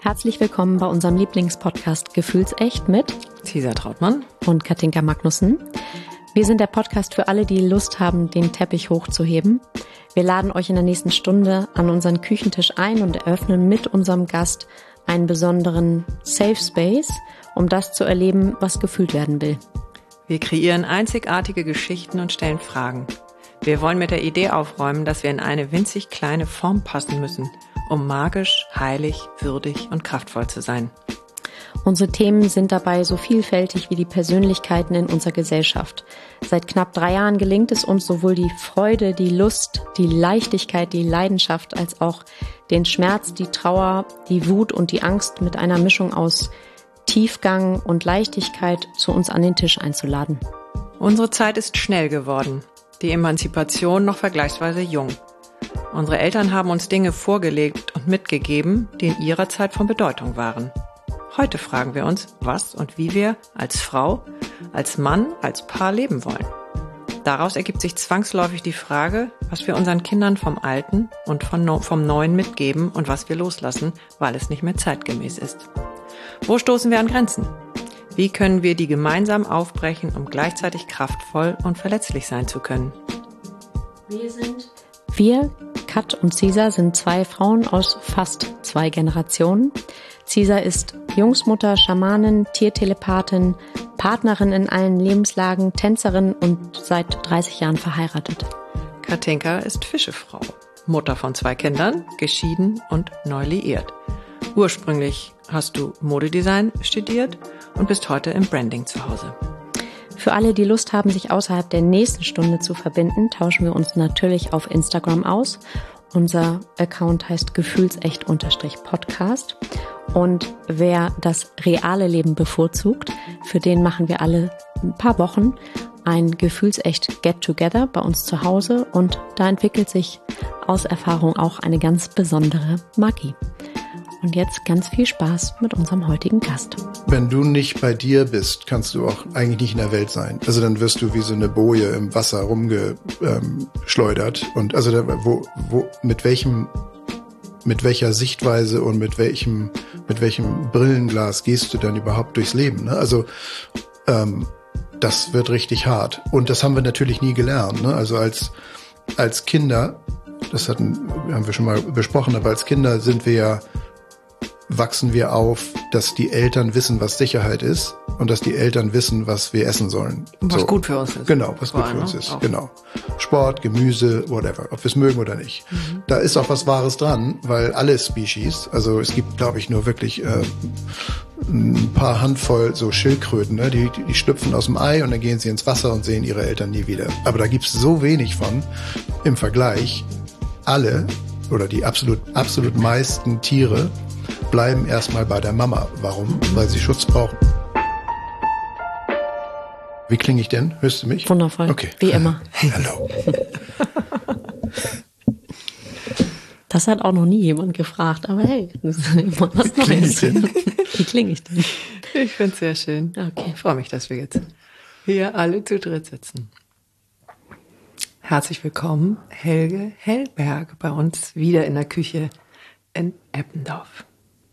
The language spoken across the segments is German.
Herzlich willkommen bei unserem Lieblingspodcast Gefühlsecht mit Cesar Trautmann und Katinka Magnussen. Wir sind der Podcast für alle, die Lust haben, den Teppich hochzuheben. Wir laden euch in der nächsten Stunde an unseren Küchentisch ein und eröffnen mit unserem Gast einen besonderen Safe Space, um das zu erleben, was gefühlt werden will. Wir kreieren einzigartige Geschichten und stellen Fragen. Wir wollen mit der Idee aufräumen, dass wir in eine winzig kleine Form passen müssen, um magisch, heilig, würdig und kraftvoll zu sein. Unsere Themen sind dabei so vielfältig wie die Persönlichkeiten in unserer Gesellschaft. Seit knapp 3 Jahren gelingt es uns, sowohl die Freude, die Lust, die Leichtigkeit, die Leidenschaft, als auch den Schmerz, die Trauer, die Wut und die Angst mit einer Mischung aus Tiefgang und Leichtigkeit zu uns an den Tisch einzuladen. Unsere Zeit ist schnell geworden, die Emanzipation noch vergleichsweise jung. Unsere Eltern haben uns Dinge vorgelegt und mitgegeben, die in ihrer Zeit von Bedeutung waren. Heute fragen wir uns, was und wie wir als Frau, als Mann, als Paar leben wollen. Daraus ergibt sich zwangsläufig die Frage, was wir unseren Kindern vom Alten und vom Neuen mitgeben und was wir loslassen, weil es nicht mehr zeitgemäß ist. Wo stoßen wir an Grenzen? Wie können wir die gemeinsam aufbrechen, um gleichzeitig kraftvoll und verletzlich sein zu können? Wir, Kat und Cesar, sind 2 Frauen aus fast 2 Generationen. Cesar ist Jungsmutter, Schamanin, Tiertelepathin, Partnerin in allen Lebenslagen, Tänzerin und seit 30 Jahren verheiratet. Katinka ist Fischefrau, Mutter von 2 Kindern, geschieden und neu liiert. Ursprünglich hast du Modedesign studiert und bist heute im Branding zu Hause. Für alle, die Lust haben, sich außerhalb der nächsten Stunde zu verbinden, tauschen wir uns natürlich auf Instagram aus. Unser Account heißt gefühlsecht_podcast. Und wer das reale Leben bevorzugt, für den machen wir alle ein paar Wochen ein Gefühlsecht Get-Together bei uns zu Hause. Und da entwickelt sich aus Erfahrung auch eine ganz besondere Magie. Und jetzt ganz viel Spaß mit unserem heutigen Gast. Wenn du nicht bei dir bist, kannst du auch eigentlich nicht in der Welt sein. Also dann wirst du wie so eine Boje im Wasser rumgeschleudert. Und also mit welcher Sichtweise und mit welchem Brillenglas gehst du dann überhaupt durchs Leben? Ne? Also das wird richtig hart. Und das haben wir natürlich nie gelernt. Ne? Also als Kinder, haben wir schon mal besprochen, aber als Kinder wachsen wir auf, dass die Eltern wissen, was Sicherheit ist und dass die Eltern wissen, was wir essen sollen. Was gut für uns ist. Genau, was gut für uns ist. Genau. Sport, Gemüse, whatever, ob wir es mögen oder nicht. Mhm. Da ist auch was Wahres dran, weil alle Species, also es gibt, glaube ich, nur wirklich ein paar Handvoll so Schildkröten, ne? Die schlüpfen aus dem Ei und dann gehen sie ins Wasser und sehen ihre Eltern nie wieder. Aber da gibt's so wenig von im Vergleich. Alle oder die absolut meisten Tiere bleiben erstmal bei der Mama. Warum? Weil sie Schutz brauchen. Wie klinge ich denn? Hörst du mich? Wundervoll. Okay. Wie immer. Hallo. Das hat auch noch nie jemand gefragt, aber hey, das ist immer was Neues. Wie klinge ich denn? Ich finde es sehr schön. Okay. Ich freue mich, dass wir jetzt hier alle zu dritt sitzen. Herzlich willkommen, Helge Hellberg, bei uns wieder in der Küche in Eppendorf.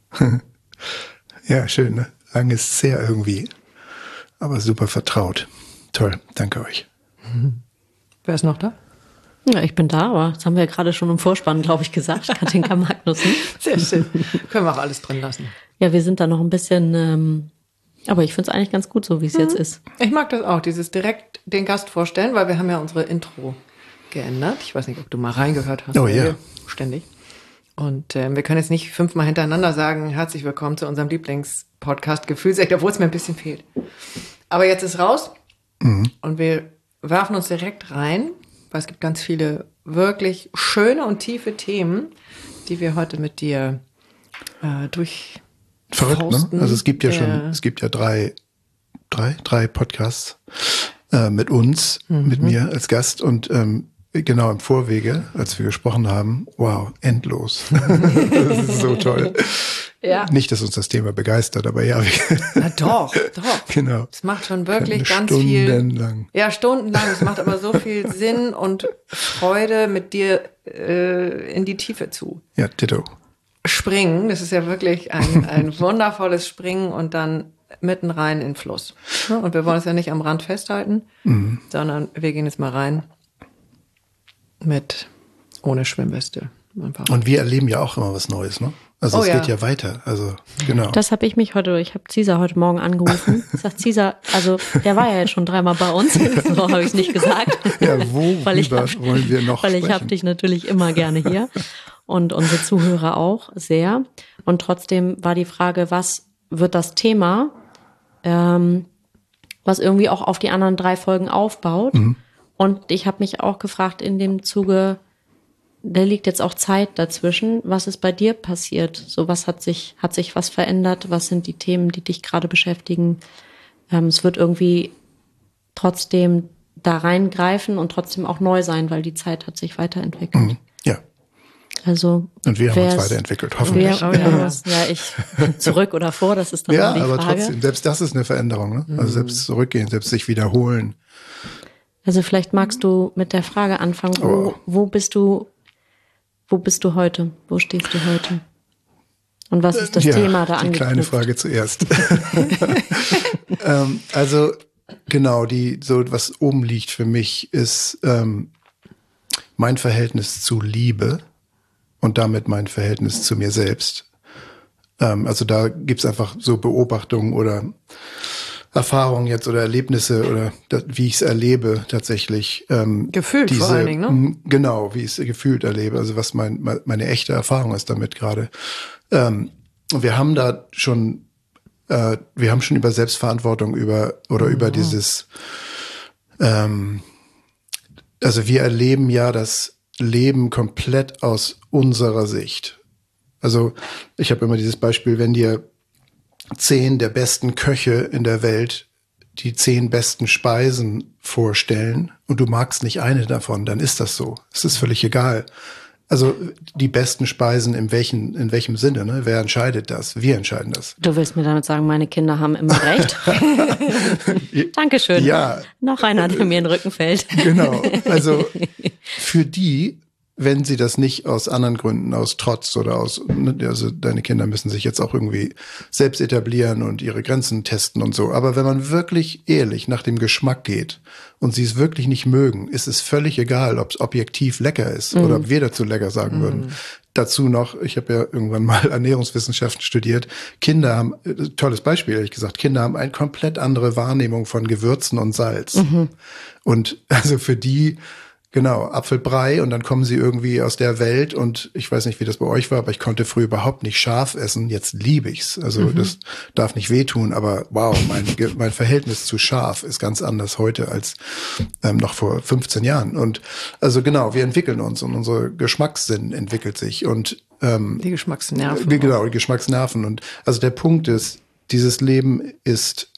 Ja, schön, ne? Lang ist es her irgendwie, aber super vertraut. Toll, danke euch. Wer ist noch da? Ja, ich bin da, aber das haben wir ja gerade schon im Vorspann, glaube ich, gesagt. Katinka Magnussen. Sehr schön. Können wir auch alles drin lassen. Ja, wir sind da noch ein bisschen, aber ich finde es eigentlich ganz gut, so wie es jetzt ist. Ich mag das auch, dieses direkt den Gast vorstellen, weil wir haben ja unsere Intro geändert. Ich weiß nicht, ob du mal reingehört hast. Oh ja. Ständig. Und wir können jetzt nicht 5-mal hintereinander sagen, herzlich willkommen zu unserem Lieblingspodcast Gefühlsecht, obwohl es mir ein bisschen fehlt. Aber jetzt ist raus und wir werfen uns direkt rein, weil es gibt ganz viele wirklich schöne und tiefe Themen, die wir heute mit dir durch Verrückt, ne? Also es gibt ja drei Podcasts mit uns, mit mir als Gast und genau im Vorwege, als wir gesprochen haben, wow, endlos. Das ist so toll. Ja. Nicht, dass uns das Thema begeistert, aber ja. Na doch. Genau. Es macht schon wirklich ganz viel. Stundenlang. Ja, stundenlang. Es macht aber so viel Sinn und Freude, mit dir in die Tiefe zu. Ja, ditto. Springen, das ist ja wirklich ein wundervolles Springen und dann mitten rein in den Fluss. Und wir wollen es ja nicht am Rand festhalten, sondern wir gehen jetzt mal rein ohne Schwimmweste. Und wir erleben ja auch immer was Neues, ne? Also es geht ja weiter. Also genau. Das habe ich Cesar heute Morgen angerufen. Ich sag, Cesar, also der war ja jetzt schon 3-mal bei uns, so habe ich es nicht gesagt. Ja, worüber wollen wir noch sprechen? Weil ich habe dich natürlich immer gerne hier und unsere Zuhörer auch sehr. Und trotzdem war die Frage, was wird das Thema, was irgendwie auch auf die anderen 3 Folgen aufbaut. Und ich habe mich auch gefragt in dem Zuge, da liegt jetzt auch Zeit dazwischen. Was ist bei dir passiert? So, was hat sich was verändert? Was sind die Themen, die dich gerade beschäftigen? Es wird irgendwie trotzdem da reingreifen und trotzdem auch neu sein, weil die Zeit hat sich weiterentwickelt. Ja. Also. Und wir haben uns weiterentwickelt, hoffentlich. Ich zurück oder vor, das ist dann die Frage. Ja, aber trotzdem, selbst das ist eine Veränderung, ne? Also selbst zurückgehen, selbst sich wiederholen. Also vielleicht magst du mit der Frage anfangen, wo bist du heute? Wo stehst du heute? Und was ist das Thema da angeknüpft? Die kleine Frage zuerst. Also genau, was oben liegt für mich ist mein Verhältnis zu Liebe und damit mein Verhältnis zu mir selbst. Also da gibt's einfach so Beobachtungen oder Erfahrungen jetzt oder Erlebnisse oder wie ich es erlebe tatsächlich. Gefühlt vor allen Dingen, ne? Genau, wie ich es gefühlt erlebe, also was meine echte Erfahrung ist damit gerade. Wir haben da schon, über Selbstverantwortung über dieses, also wir erleben ja das Leben komplett aus unserer Sicht. Also ich habe immer dieses Beispiel, wenn dir 10 der besten Köche in der Welt die 10 besten Speisen vorstellen und du magst nicht eine davon, dann ist das so. Es ist völlig egal. Also die besten Speisen in welchem Sinne, ne? Wer entscheidet das? Wir entscheiden das. Du willst mir damit sagen, meine Kinder haben immer recht? Dankeschön. Ja. Noch einer, der mir in den Rücken fällt. Genau. Also für die, wenn sie das nicht aus anderen Gründen, aus Trotz oder also deine Kinder müssen sich jetzt auch irgendwie selbst etablieren und ihre Grenzen testen und so. Aber wenn man wirklich ehrlich nach dem Geschmack geht und sie es wirklich nicht mögen, ist es völlig egal, ob es objektiv lecker ist oder ob wir dazu lecker sagen würden. Dazu noch, ich habe ja irgendwann mal Ernährungswissenschaften studiert. Kinder haben, tolles Beispiel ehrlich gesagt, Kinder haben eine komplett andere Wahrnehmung von Gewürzen und Salz. Und also für die, genau, Apfelbrei und dann kommen sie irgendwie aus der Welt und ich weiß nicht, wie das bei euch war, aber ich konnte früher überhaupt nicht scharf essen. Jetzt liebe ich's. Also das darf nicht wehtun, aber wow, mein Verhältnis zu scharf ist ganz anders heute als noch vor 15 Jahren. Und also genau, wir entwickeln uns und unser Geschmackssinn entwickelt sich und die Geschmacksnerven. Genau, die Geschmacksnerven. Und also der Punkt ist, dieses Leben ist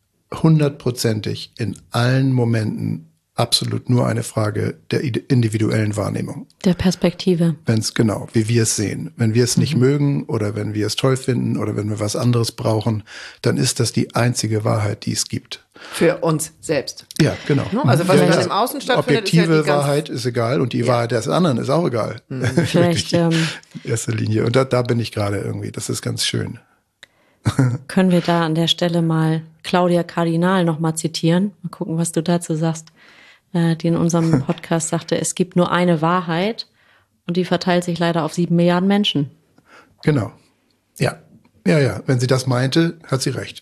100%ig in allen Momenten absolut nur eine Frage der individuellen Wahrnehmung. Der Perspektive. Wie wir es sehen. Wenn wir es nicht mögen oder wenn wir es toll finden oder wenn wir was anderes brauchen, dann ist das die einzige Wahrheit, die es gibt. Für uns selbst. Ja, genau. Also was im Außen stattfindet, objektive ist ja Wahrheit ist egal und die Wahrheit des anderen ist auch egal. Vielleicht in erster Linie. Und da bin ich gerade irgendwie. Das ist ganz schön. Können wir da an der Stelle mal Claudia Kardinal noch mal zitieren? Mal gucken, was du dazu sagst. Die in unserem Podcast sagte, es gibt nur eine Wahrheit und die verteilt sich leider auf 7 Milliarden Menschen. Genau. Ja. Ja. Wenn sie das meinte, hat sie recht.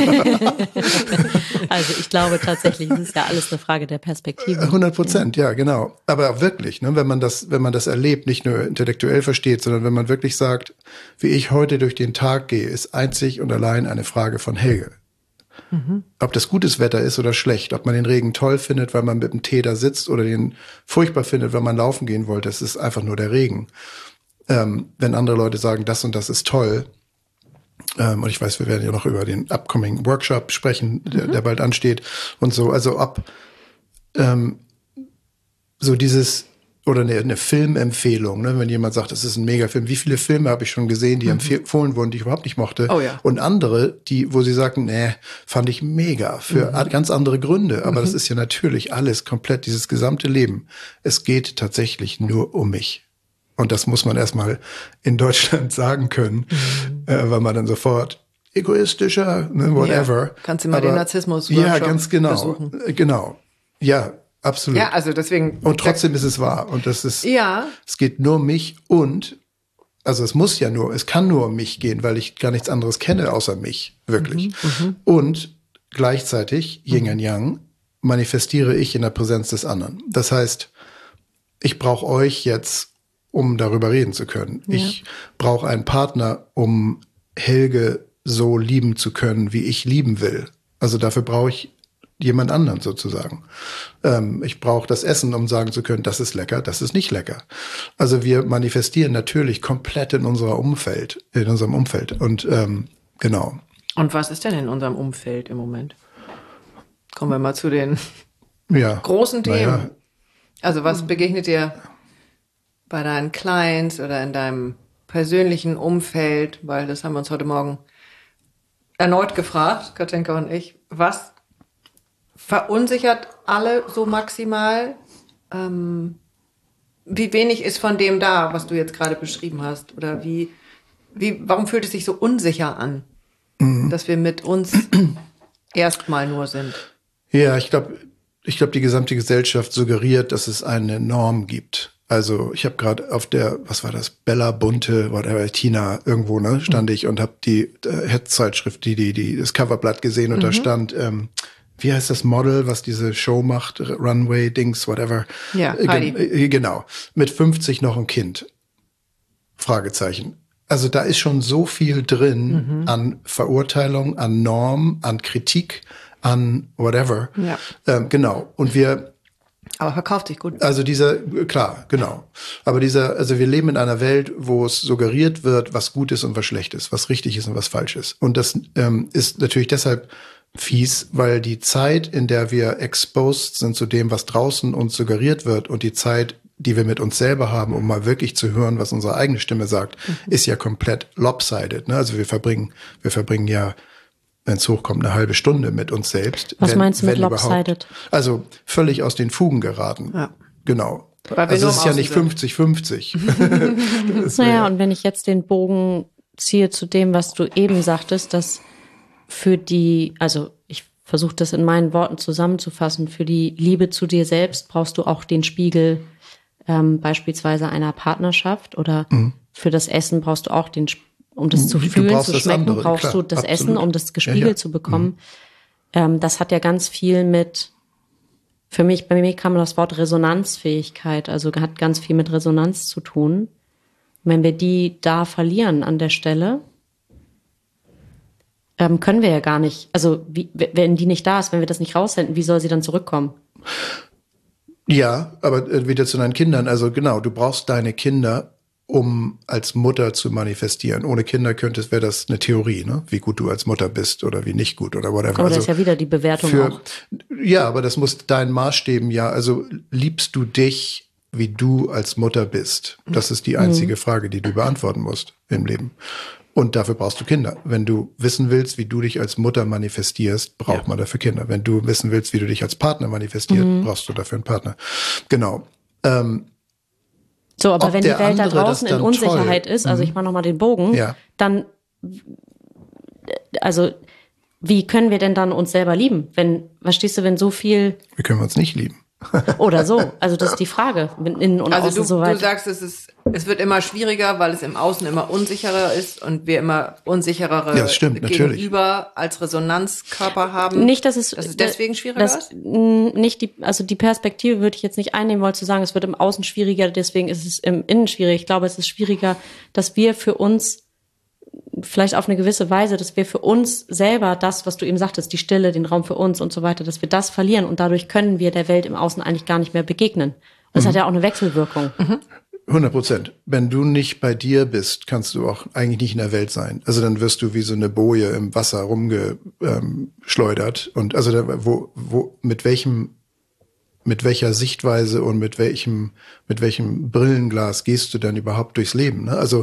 Also ich glaube tatsächlich, es ist ja alles eine Frage der Perspektive. 100%, ja, genau. Aber wirklich, ne, wenn man das erlebt, nicht nur intellektuell versteht, sondern wenn man wirklich sagt, wie ich heute durch den Tag gehe, ist einzig und allein eine Frage von Helge. Ob das gutes Wetter ist oder schlecht, ob man den Regen toll findet, weil man mit dem Tee da sitzt oder den furchtbar findet, weil man laufen gehen wollte, es ist einfach nur der Regen. Wenn andere Leute sagen, das und das ist toll, und ich weiß, wir werden ja noch über den upcoming Workshop sprechen, der bald ansteht und so, also so dieses, oder eine Filmempfehlung, ne? Wenn jemand sagt, das ist ein Megafilm. Wie viele Filme habe ich schon gesehen, die empfohlen wurden, die ich überhaupt nicht mochte? Oh ja. Und andere, wo sie sagten, nee, fand ich mega, für ganz andere Gründe. Aber das ist ja natürlich alles komplett, dieses gesamte Leben. Es geht tatsächlich nur um mich. Und das muss man erstmal in Deutschland sagen können, weil man dann sofort egoistischer, ne, whatever. Ja, kannst du mal den Narzissmus ja, ganz genau, besuchen. Genau. Ja, absolut. Ja, also deswegen. Und trotzdem ist es wahr. Und das ist, ja. Es geht nur um mich also es kann nur um mich gehen, weil ich gar nichts anderes kenne außer mich, wirklich. Und gleichzeitig, Yin und Yang, manifestiere ich in der Präsenz des anderen. Das heißt, ich brauche euch jetzt, um darüber reden zu können. Ja. Ich brauche einen Partner, um Helge so lieben zu können, wie ich lieben will. Also dafür brauche ich jemand anderen sozusagen. Ich brauche das Essen, um sagen zu können, das ist lecker, das ist nicht lecker. Also wir manifestieren natürlich komplett in unserem Umfeld. Und genau. Und was ist denn in unserem Umfeld im Moment? Kommen wir mal zu den großen Themen. Ja. Also was begegnet dir bei deinen Clients oder in deinem persönlichen Umfeld? Weil das haben wir uns heute Morgen erneut gefragt, Katinka und ich. Was verunsichert alle so maximal? Wie wenig ist von dem da, was du jetzt gerade beschrieben hast? Oder warum fühlt es sich so unsicher an, dass wir mit uns erstmal nur sind? Ja, ich glaube, die gesamte Gesellschaft suggeriert, dass es eine Norm gibt. Also ich habe gerade auf der, was war das, Bella Bunte, whatever, Tina, irgendwo, ne, stand ich und habe die Head-Zeitschrift, das Coverblatt gesehen und da stand, wie heißt das Model, was diese Show macht, Runway-Dings, whatever. Ja, Heidi. Genau, mit 50 noch ein Kind. Fragezeichen. Also da ist schon so viel drin an Verurteilung, an Norm, an Kritik, an whatever. Ja. Genau. Und aber verkauft sich gut. Also klar, genau. Aber wir leben in einer Welt, wo es suggeriert wird, was gut ist und was schlecht ist, was richtig ist und was falsch ist. Und das ist natürlich deshalb fies, weil die Zeit, in der wir exposed sind zu dem, was draußen uns suggeriert wird, und die Zeit, die wir mit uns selber haben, um mal wirklich zu hören, was unsere eigene Stimme sagt, ist ja komplett lopsided. Ne? Also wir verbringen ja, wenn es hochkommt, eine halbe Stunde mit uns selbst. Was meinst du mit lopsided? Also völlig aus den Fugen geraten. Ja. Genau. Also es ist ja nicht 50-50. Naja, und wenn ich jetzt den Bogen ziehe zu dem, was du eben sagtest, dass also ich versuche das in meinen Worten zusammenzufassen, für die Liebe zu dir selbst brauchst du auch den Spiegel beispielsweise einer Partnerschaft, oder für das Essen brauchst du auch um das zu fühlen, zu schmecken, brauchst du das Essen, um das gespiegelt zu bekommen. Das hat ja ganz viel bei mir kam das Wort Resonanzfähigkeit, also hat ganz viel mit Resonanz zu tun. Und wenn wir die da verlieren an der Stelle, können wir ja gar nicht, also wenn die nicht da ist, wenn wir das nicht raussenden, wie soll sie dann zurückkommen? Ja, aber wieder zu deinen Kindern, also genau, du brauchst deine Kinder, um als Mutter zu manifestieren. Ohne Kinder wäre das eine Theorie, ne? Wie gut du als Mutter bist oder wie nicht gut oder whatever. Aber das ist ja wieder die Bewertung auch. Ja, aber das muss dein Maßstäben also liebst du dich, wie du als Mutter bist? Das ist die einzige Frage, die du beantworten musst im Leben. Und dafür brauchst du Kinder. Wenn du wissen willst, wie du dich als Mutter manifestierst, braucht man dafür Kinder. Wenn du wissen willst, wie du dich als Partner manifestierst, brauchst du dafür einen Partner. Genau. So, aber wenn die Welt da draußen in Unsicherheit ist, also ich mache nochmal den Bogen, dann, also wie können wir denn dann uns selber lieben? Verstehst du, wenn so viel... Wie können wir uns nicht lieben? Oder so, also das ist die Frage. Innen und außen so weit. Du sagst, es wird immer schwieriger, weil es im Außen immer unsicherer ist und wir immer unsicherere Gegenüber als Resonanzkörper haben. Nicht, dass es deswegen schwieriger ist? Nicht die Perspektive würde ich jetzt nicht einnehmen wollen, zu sagen, es wird im Außen schwieriger, deswegen ist es im Innen schwierig. Ich glaube, es ist schwieriger, dass wir für uns vielleicht auf eine gewisse Weise, dass wir für uns selber das, was du eben sagtest, die Stille, den Raum für uns und so weiter, dass wir das verlieren und dadurch können wir der Welt im Außen eigentlich gar nicht mehr begegnen. Und das hat ja auch eine Wechselwirkung. 100%. Wenn du nicht bei dir bist, kannst du auch eigentlich nicht in der Welt sein. Also dann wirst du wie so eine Boje im Wasser rumgeschleudert. Und also mit welcher Sichtweise und mit welchem Brillenglas gehst du dann überhaupt durchs Leben? Ne? Also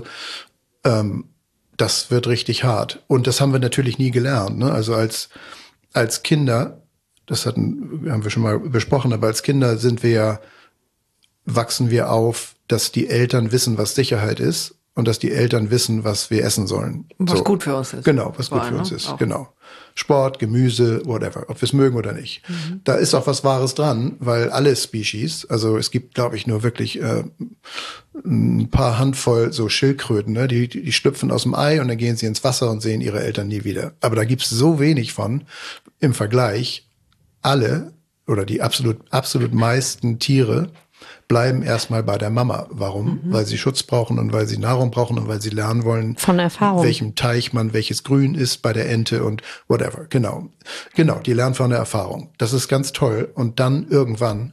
das wird richtig hart. Und das haben wir natürlich nie gelernt. Ne? Also als Kinder, haben wir schon mal besprochen, aber als Kinder wachsen wir auf dass die Eltern wissen, was Sicherheit ist und dass die Eltern wissen, was wir essen sollen. Was gut für uns ist. Genau, was gut für uns ist. Auch. Genau. Sport, Gemüse, whatever, ob wir es mögen oder nicht. Da ist auch was Wahres dran, weil alle Species, also es gibt, glaube ich, nur wirklich ein paar Handvoll so Schildkröten, ne? Die schlüpfen aus dem Ei und dann gehen sie ins Wasser und sehen ihre Eltern nie wieder. Aber da gibt's so wenig von im Vergleich. Alle oder die absolut meisten Tiere bleiben erstmal bei der Mama. Warum? Weil sie Schutz brauchen und weil sie Nahrung brauchen und weil sie lernen wollen, von Erfahrung, welchem Teich welches Grün ist bei der Ente und whatever. Genau, die lernen von der Erfahrung. Das ist ganz toll. Und dann irgendwann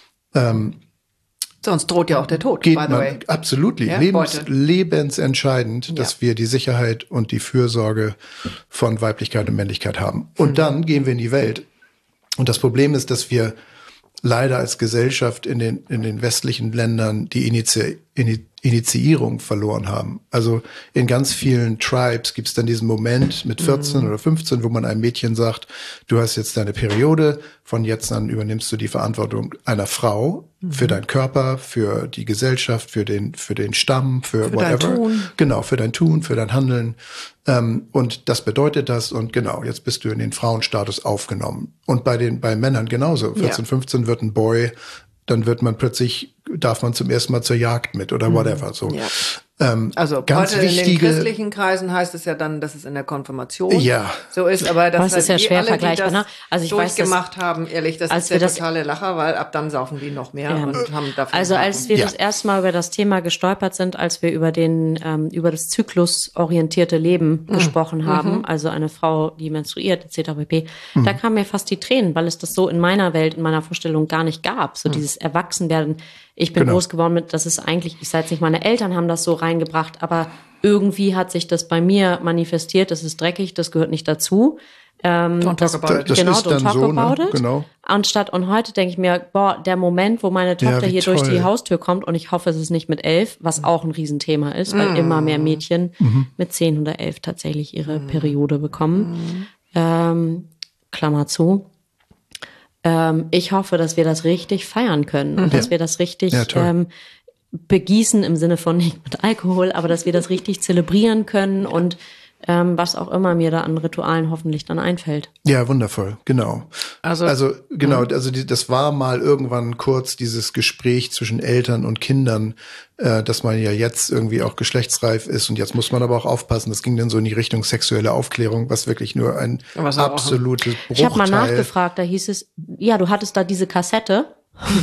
sonst droht ja auch der Tod, by the way. Absolut, ja, lebensentscheidend, dass wir die Sicherheit und die Fürsorge von Weiblichkeit und Männlichkeit haben. Und dann gehen wir in die Welt. Und das Problem ist, dass wir leider als Gesellschaft in den westlichen Ländern die Initiierung verloren haben. Also in ganz vielen Tribes gibt es dann diesen Moment mit 14 oder 15, wo man einem Mädchen sagt, du hast jetzt deine Periode, von jetzt an übernimmst du die Verantwortung einer Frau für deinen Körper, für die Gesellschaft, für den Stamm, für whatever. Dein Tun. Genau, für dein Tun, für dein Handeln. Und das bedeutet das, und genau, jetzt bist du in den Frauenstatus aufgenommen. Und bei Männern genauso. 14, 15 wird ein Boy, dann darf man zum ersten Mal zur Jagd mit oder whatever. So. Ja. Also ganz heute wichtige, in den christlichen Kreisen heißt es ja dann, dass es in der Konfirmation so ist, aber das ist ja schwer alle, vergleichbar. Die das also ich durchgemacht haben, ehrlich, das ist der totale Lacher, weil ab dann saufen die noch mehr und haben dafür. Also als wir das erste Mal über das Thema gestolpert sind, als wir über über das zyklusorientierte Leben gesprochen haben, also eine Frau, die menstruiert, etc. pp., da kamen mir fast die Tränen, weil es das so in meiner Welt, in meiner Vorstellung gar nicht gab. So dieses Erwachsenwerden. Ich bin groß geworden mit, das ist eigentlich, ich sage jetzt nicht, meine Eltern haben das so reingebracht, aber irgendwie hat sich das bei mir manifestiert, das ist dreckig, das gehört nicht dazu. Don't talk about it. Genau, don't talk about it. Genau. Und heute denke ich mir, der Moment, wo meine Tochter hier durch die Haustür kommt, und ich hoffe, es ist nicht mit 11, was auch ein Riesenthema ist, weil immer mehr Mädchen mit 10 oder 11 tatsächlich ihre Periode bekommen. Klammer zu. Ich hoffe, dass wir das richtig feiern können und dass wir das richtig begießen im Sinne von nicht mit Alkohol, aber dass wir das richtig zelebrieren können und was auch immer mir da an Ritualen hoffentlich dann einfällt. Ja, wundervoll, genau. Also das war mal irgendwann kurz dieses Gespräch zwischen Eltern und Kindern, dass man ja jetzt irgendwie auch geschlechtsreif ist und jetzt muss man aber auch aufpassen. Das ging dann so in die Richtung sexuelle Aufklärung, was wirklich nur ein absolutes Bruchteil. Ich habe mal nachgefragt, da hieß es, ja, du hattest da diese Kassette.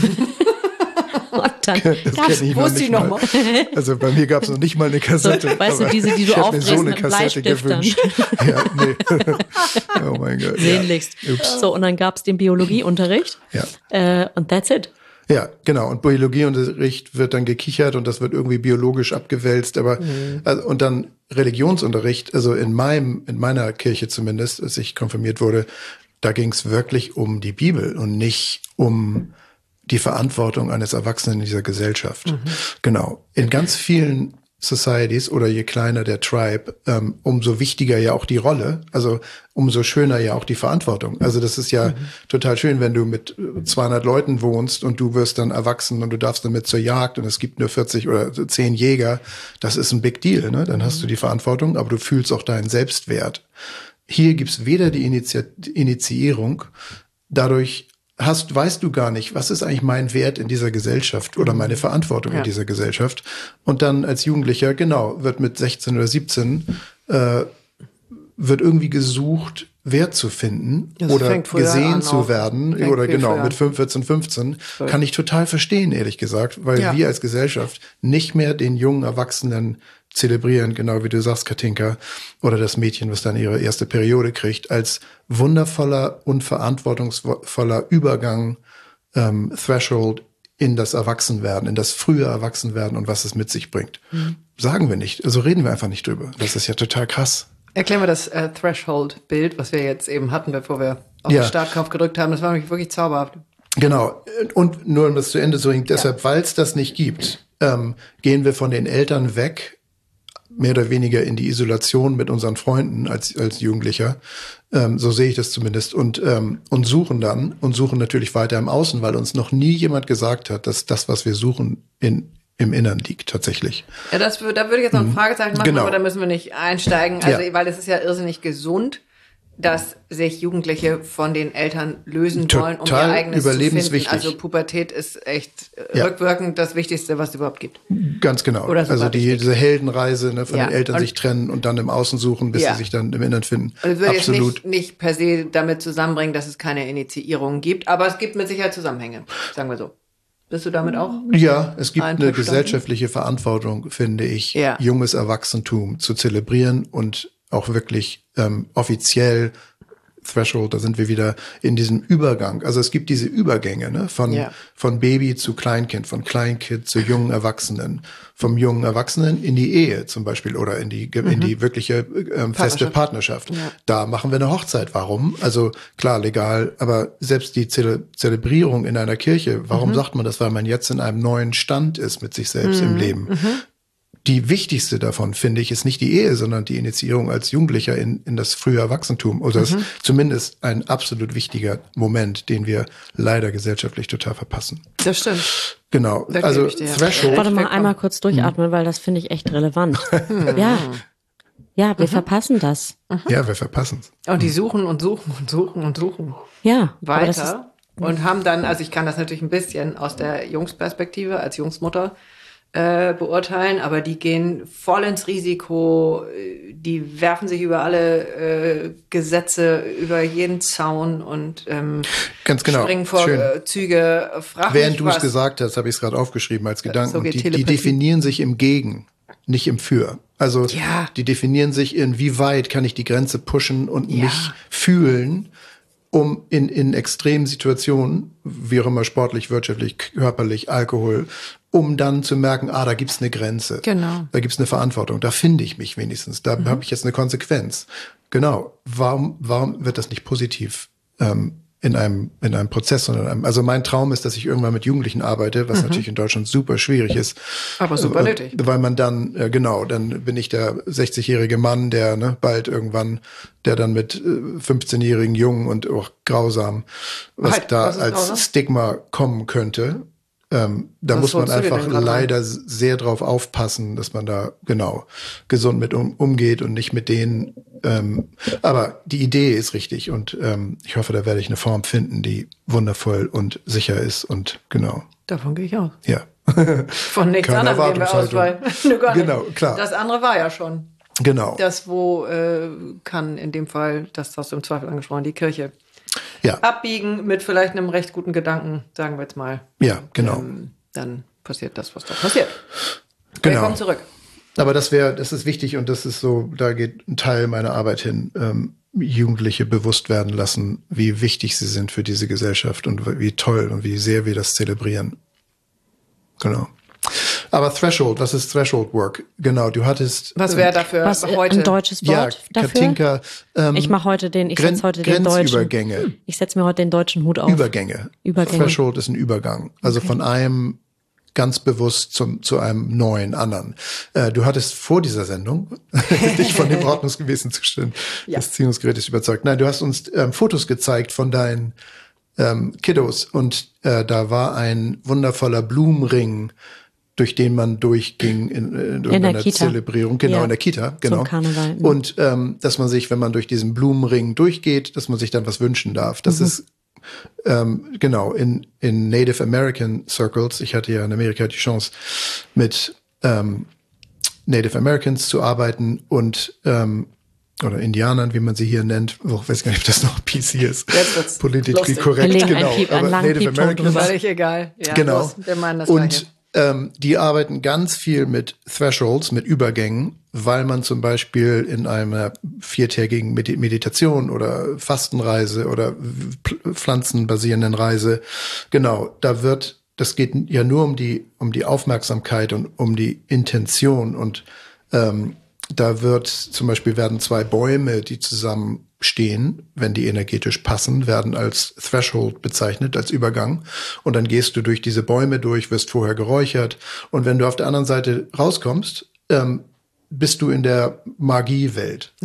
Und dann wo ist die nochmal? Also bei mir gab es noch nicht mal eine Kassette. So, weißt du, diese, die du aufdrehst so mit Bleistiftern. Ja, nee. Oh mein Gott. Sehnlichst. Ja. So, und dann gab es den Biologieunterricht. Ja. Und that's it. Ja, genau. Und Biologieunterricht wird dann gekichert und das wird irgendwie biologisch abgewälzt. Aber und dann Religionsunterricht, also in meiner Kirche zumindest, als ich konfirmiert wurde, da ging es wirklich um die Bibel und nicht um die Verantwortung eines Erwachsenen in dieser Gesellschaft. Genau. In ganz vielen Societies oder je kleiner der Tribe, umso wichtiger ja auch die Rolle, also umso schöner ja auch die Verantwortung. Also das ist ja total schön, wenn du mit 200 Leuten wohnst und du wirst dann erwachsen und du darfst dann mit zur Jagd und es gibt nur 40 oder 10 Jäger. Das ist ein Big Deal, ne? Dann hast du die Verantwortung, aber du fühlst auch deinen Selbstwert. Hier gibt's weder die Initiierung, dadurch weißt du gar nicht, was ist eigentlich mein Wert in dieser Gesellschaft oder meine Verantwortung in dieser Gesellschaft. Und dann als Jugendlicher, genau, wird mit 16 oder 17 wird irgendwie gesucht, Wert zu finden oder gesehen zu werden. Oder genau, mit 14, 15 kann ich total verstehen, ehrlich gesagt, weil wir als Gesellschaft nicht mehr den jungen Erwachsenen zelebrieren, genau wie du sagst, Katinka, oder das Mädchen, was dann ihre erste Periode kriegt, als wundervoller und verantwortungsvoller Übergang, Threshold in das Erwachsenwerden, in das frühe Erwachsenwerden und was es mit sich bringt. Sagen wir nicht, also reden wir einfach nicht drüber. Das ist ja total krass. Erklären wir das Threshold-Bild, was wir jetzt eben hatten, bevor wir auf den Startknopf gedrückt haben. Das war nämlich wirklich zauberhaft. Genau. Und nur um das zu Ende zu bringen, deshalb, weil es das nicht gibt, gehen wir von den Eltern weg, mehr oder weniger in die Isolation mit unseren Freunden als Jugendlicher. So sehe ich das zumindest. Und suchen natürlich weiter im Außen, weil uns noch nie jemand gesagt hat, dass das, was wir suchen, in im Innern liegt, tatsächlich. Ja, da würde ich jetzt noch ein Fragezeichen machen, Genau. aber da müssen wir nicht einsteigen. Also, weil es ist ja irrsinnig gesund, dass sich Jugendliche von den Eltern lösen wollen, um ihr eigenes zu finden. Also Pubertät ist echt rückwirkend das Wichtigste, was es überhaupt gibt. Ganz genau. Also diese Heldenreise, ne, von den Eltern sich trennen und dann im Außen suchen, bis sie sich dann im Innern finden. Also ich würde jetzt nicht per se damit zusammenbringen, dass es keine Initiierung gibt, aber es gibt mit Sicherheit Zusammenhänge, sagen wir so. Bist du damit auch? Ja, es gibt eine gesellschaftliche Verantwortung, finde ich, junges Erwachsentum zu zelebrieren und auch wirklich offiziell Threshold, da sind wir wieder in diesem Übergang. Also es gibt diese Übergänge, ne, von Baby zu Kleinkind, von Kleinkind zu jungen Erwachsenen, vom jungen Erwachsenen in die Ehe zum Beispiel oder in die wirkliche feste Partnerschaft. Ja. Da machen wir eine Hochzeit. Warum? Also klar, legal, aber selbst die Zelebrierung in einer Kirche, warum sagt man das? Weil man jetzt in einem neuen Stand ist mit sich selbst im Leben. Die wichtigste davon, finde ich, ist nicht die Ehe, sondern die Initiierung als Jugendlicher in das frühe Erwachsentum. Oder ist zumindest ein absolut wichtiger Moment, den wir leider gesellschaftlich total verpassen. Das stimmt. Genau. Also Threshold. Warte mal einmal kurz durchatmen, weil das finde ich echt relevant. Ja, wir verpassen das. Ja, wir verpassen es. Und die suchen und suchen und suchen und suchen. Ja. Weiter. Und haben dann, also ich kann das natürlich ein bisschen aus der Jungsperspektive als Jungsmutter beurteilen, aber die gehen voll ins Risiko, die werfen sich über alle Gesetze, über jeden Zaun und ganz genau. Springen vor Züge. Während du es gesagt hast, habe ich es gerade aufgeschrieben als Gedanken. So die definieren sich im Gegen, nicht im Für. Also die definieren sich in, wie weit kann ich die Grenze pushen und mich fühlen, um in extremen Situationen, wie auch immer sportlich, wirtschaftlich, körperlich, Alkohol, um dann zu merken, da gibt's eine Grenze. Genau. Da gibt's eine Verantwortung. Da finde ich mich wenigstens. Da habe ich jetzt eine Konsequenz. Genau. Warum wird das nicht positiv in einem Prozess, sondern also mein Traum ist, dass ich irgendwann mit Jugendlichen arbeite, was natürlich in Deutschland super schwierig ist. Aber super nötig. Weil man dann, dann bin ich der 60-jährige Mann, der bald irgendwann, der dann mit 15-jährigen Jungen und auch grausam, was als grausam? Stigma kommen könnte. Da muss man einfach leider sehr drauf aufpassen, dass man da gesund mit umgeht und nicht mit denen. Aber die Idee ist richtig und ich hoffe, da werde ich eine Form finden, die wundervoll und sicher ist und genau. Davon gehe ich aus. Ja. Von nichts anderem gehen wir aus, weil genau, klar. Das andere war ja schon. Genau. Das, kann in dem Fall, das hast du im Zweifel angesprochen, die Kirche. Abbiegen mit vielleicht einem recht guten Gedanken, sagen wir jetzt mal. Ja, genau. Dann passiert das, was da passiert. Genau. Wir kommen zurück. Aber das ist wichtig und das ist so, da geht ein Teil meiner Arbeit hin, Jugendliche bewusst werden lassen, wie wichtig sie sind für diese Gesellschaft und wie toll und wie sehr wir das zelebrieren. Genau. Aber Threshold, was ist Threshold Work? Genau, du hattest... Was wäre dafür heute? Ein deutsches Wort dafür? Katinka, ich setze heute den deutschen. Grenzübergänge. Ich setze mir heute den deutschen Hut auf. Übergänge. Threshold ist ein Übergang. Also von einem ganz bewusst zu einem neuen anderen. Du hattest vor dieser Sendung dich von dem ordnungsgemäßen Zustand des Ziehungsgerätes überzeugt. Nein, du hast uns Fotos gezeigt von deinen Kiddos und da war ein wundervoller Blumenring, durch den man durchging in einer Zelebrierung. Genau, in der Kita. Genau. Zum Karneval. Und dass man sich, wenn man durch diesen Blumenring durchgeht, dass man sich dann was wünschen darf. Das ist in Native American Circles. Ich hatte ja in Amerika die Chance, mit Native Americans zu arbeiten und oder Indianern, wie man sie hier nennt. Ich weiß gar nicht, ob das noch PC ist. Politisch korrekt. Genau. Aber Native Americans. Völlig egal. Ja, genau. Wir meinen das und die arbeiten ganz viel mit Thresholds, mit Übergängen, weil man zum Beispiel in einer 4-tägigen Meditation oder Fastenreise oder pflanzenbasierenden Reise, das geht ja nur um die Aufmerksamkeit und um die Intention und da werden 2 Bäume, die zusammenstehen, wenn die energetisch passen, werden als Threshold bezeichnet, als Übergang. Und dann gehst du durch diese Bäume durch, wirst vorher geräuchert. Und wenn du auf der anderen Seite rauskommst, bist du in der Magiewelt. Ja.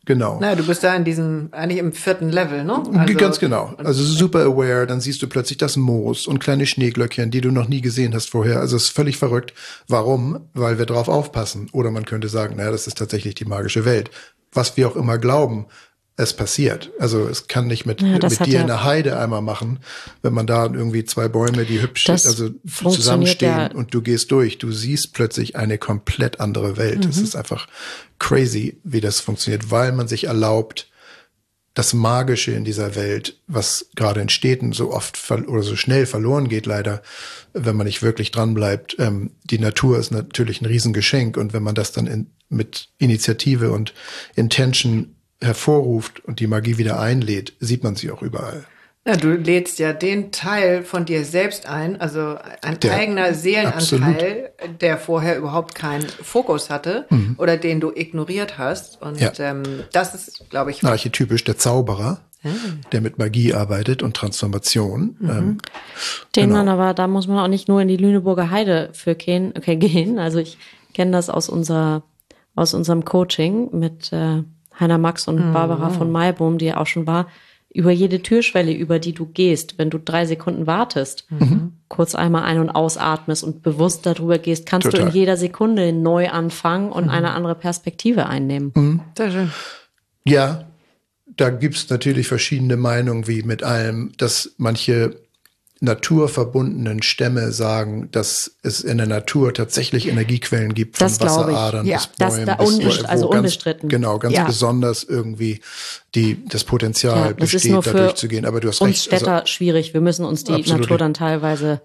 Genau. Na, du bist da eigentlich im 4. Level, ne? Also, ganz genau. Also super aware, dann siehst du plötzlich das Moos und kleine Schneeglöckchen, die du noch nie gesehen hast vorher. Also es ist völlig verrückt. Warum? Weil wir drauf aufpassen. Oder man könnte sagen, naja, das ist tatsächlich die magische Welt. Was wir auch immer glauben, es passiert. Also es kann nicht mit dir eine Heide einmal machen, wenn man da irgendwie 2 Bäume, die hübsch zusammenstehen und du gehst durch. Du siehst plötzlich eine komplett andere Welt. Es ist einfach crazy, wie das funktioniert, weil man sich erlaubt, das Magische in dieser Welt, was gerade in Städten so oft oder so schnell verloren geht, leider, wenn man nicht wirklich dran bleibt. Die Natur ist natürlich ein Riesengeschenk und wenn man das dann mit Initiative und Intention hervorruft und die Magie wieder einlädt, sieht man sie auch überall. Ja, du lädst ja den Teil von dir selbst ein, also ein eigener Seelenanteil, der vorher überhaupt keinen Fokus hatte oder den du ignoriert hast. Und das ist, glaube ich, archetypisch der Zauberer, der mit Magie arbeitet und Transformation. Man aber, da muss man auch nicht nur in die Lüneburger Heide für gehen. Also ich kenne das aus unserem Coaching mit Heiner Max und Barbara von Maibohm, die ja auch schon war, über jede Türschwelle, über die du gehst, wenn du 3 Sekunden wartest, kurz einmal ein- und ausatmest und bewusst darüber gehst, kannst du in jeder Sekunde neu anfangen und eine andere Perspektive einnehmen. Sehr schön. Ja, da gibt's natürlich verschiedene Meinungen, wie mit allem, dass manche naturverbundenen Stämme sagen, dass es in der Natur tatsächlich Energiequellen gibt, von Wasseradern bis Bäumen. Unbestritten. Ganz besonders irgendwie das Potenzial besteht, da durchzugehen. Aber du hast recht. Uns Städter schwierig. Wir müssen uns die Natur dann teilweise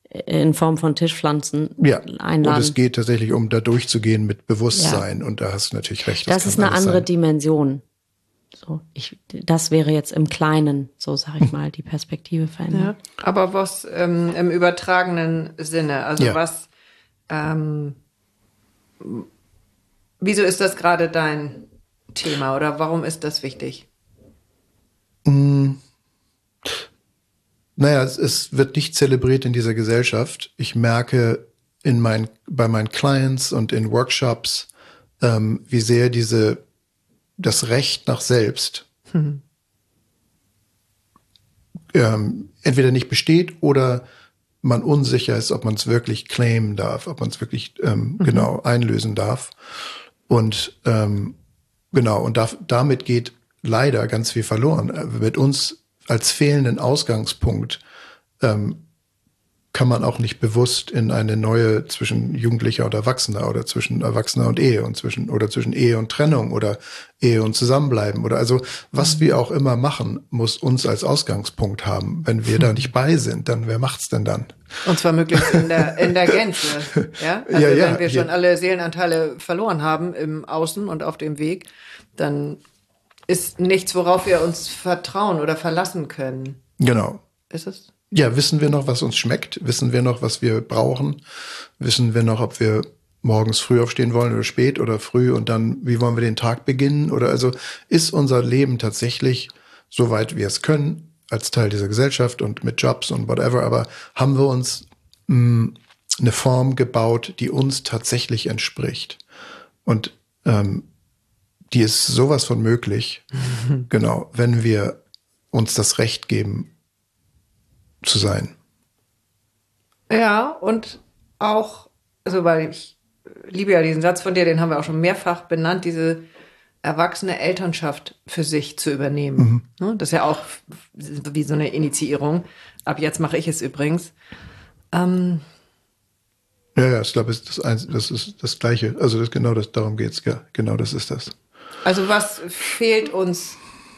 in Form von Tischpflanzen einladen. Und es geht tatsächlich um da durchzugehen mit Bewusstsein. Und da hast du natürlich recht. Das ist eine andere Dimension. So, das wäre jetzt im Kleinen, so sage ich mal, die Perspektive verändern. Ja, aber was im übertragenen Sinne, also was, wieso ist das gerade dein Thema oder warum ist das wichtig? Naja, es wird nicht zelebriert in dieser Gesellschaft. Ich merke bei meinen Clients und in Workshops, wie sehr das Recht nach selbst entweder nicht besteht oder man unsicher ist, ob man es wirklich claimen darf, ob man es wirklich einlösen darf. Und damit geht leider ganz viel verloren. Mit uns als fehlenden Ausgangspunkt kann man auch nicht bewusst in eine neue zwischen Jugendlicher und Erwachsener oder zwischen Erwachsener und Ehe und zwischen Ehe und Trennung oder Ehe und Zusammenbleiben oder also was wir auch immer machen, muss uns als Ausgangspunkt haben. Wenn wir da nicht bei sind, dann wer macht's denn dann? Und zwar möglichst in der Gänze. Ja? Also wenn wir schon alle Seelenanteile verloren haben im Außen und auf dem Weg, dann ist nichts, worauf wir uns vertrauen oder verlassen können. Genau. Ist es? Ja, wissen wir noch, was uns schmeckt? Wissen wir noch, was wir brauchen? Wissen wir noch, ob wir morgens früh aufstehen wollen oder spät oder früh und dann, wie wollen wir den Tag beginnen? Oder also ist unser Leben tatsächlich so weit wir es können als Teil dieser Gesellschaft und mit Jobs und whatever, aber haben wir uns eine Form gebaut, die uns tatsächlich entspricht. Und die ist sowas von möglich, genau, wenn wir uns das Recht geben, zu sein. Ja, und auch, also weil ich liebe ja diesen Satz von dir, den haben wir auch schon mehrfach benannt, diese erwachsene Elternschaft für sich zu übernehmen. Das ist ja auch wie so eine Initiierung. Ab jetzt mache ich es übrigens. Ich glaube, das ist das Gleiche. Also darum geht's. Ja, genau, das ist das. Also was fehlt uns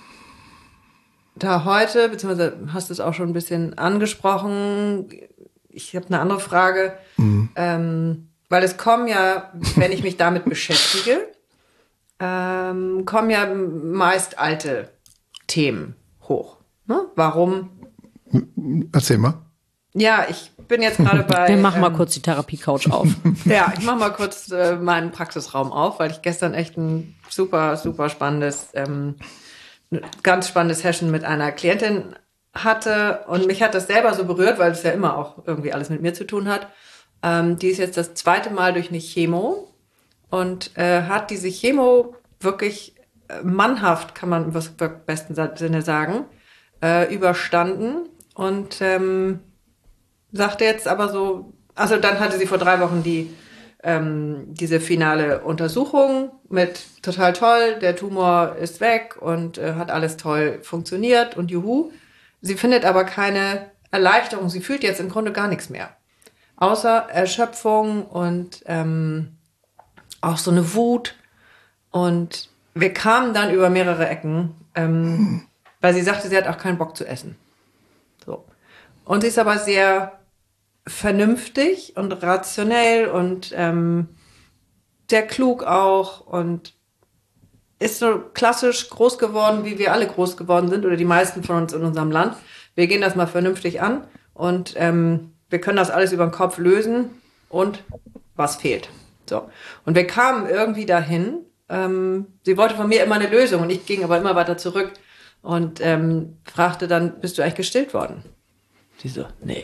da heute, beziehungsweise hast du es auch schon ein bisschen angesprochen. Ich habe eine andere Frage, weil es kommen ja, wenn ich mich damit beschäftige, kommen ja meist alte Themen hoch. Ne? Warum? Erzähl mal. Ja, ich bin jetzt gerade bei... Wir machen mal kurz die Therapie-Couch auf. Ja, ich mache mal kurz meinen Praxisraum auf, weil ich gestern echt ein super, super spannendes... eine ganz spannende Session mit einer Klientin hatte und mich hat das selber so berührt, weil es ja immer auch irgendwie alles mit mir zu tun hat. Die ist jetzt das 2. Mal durch eine Chemo und hat diese Chemo wirklich mannhaft, kann man im besten Sinne sagen, überstanden und sagte jetzt aber so, also dann hatte sie vor 3 Wochen diese finale Untersuchung mit total toll, der Tumor ist weg und hat alles toll funktioniert und juhu. Sie findet aber keine Erleichterung, sie fühlt jetzt im Grunde gar nichts mehr. Außer Erschöpfung und auch so eine Wut. Und wir kamen dann über mehrere Ecken, weil sie sagte, sie hat auch keinen Bock zu essen. So. Und sie ist aber sehr vernünftig und rationell und sehr klug auch und ist so klassisch groß geworden, wie wir alle groß geworden sind oder die meisten von uns in unserem Land. Wir gehen das mal vernünftig an und wir können das alles über den Kopf lösen und was fehlt. So. Und wir kamen irgendwie dahin. Sie wollte von mir immer eine Lösung und ich ging aber immer weiter zurück und fragte dann, bist du eigentlich gestillt worden? Sie so, nee.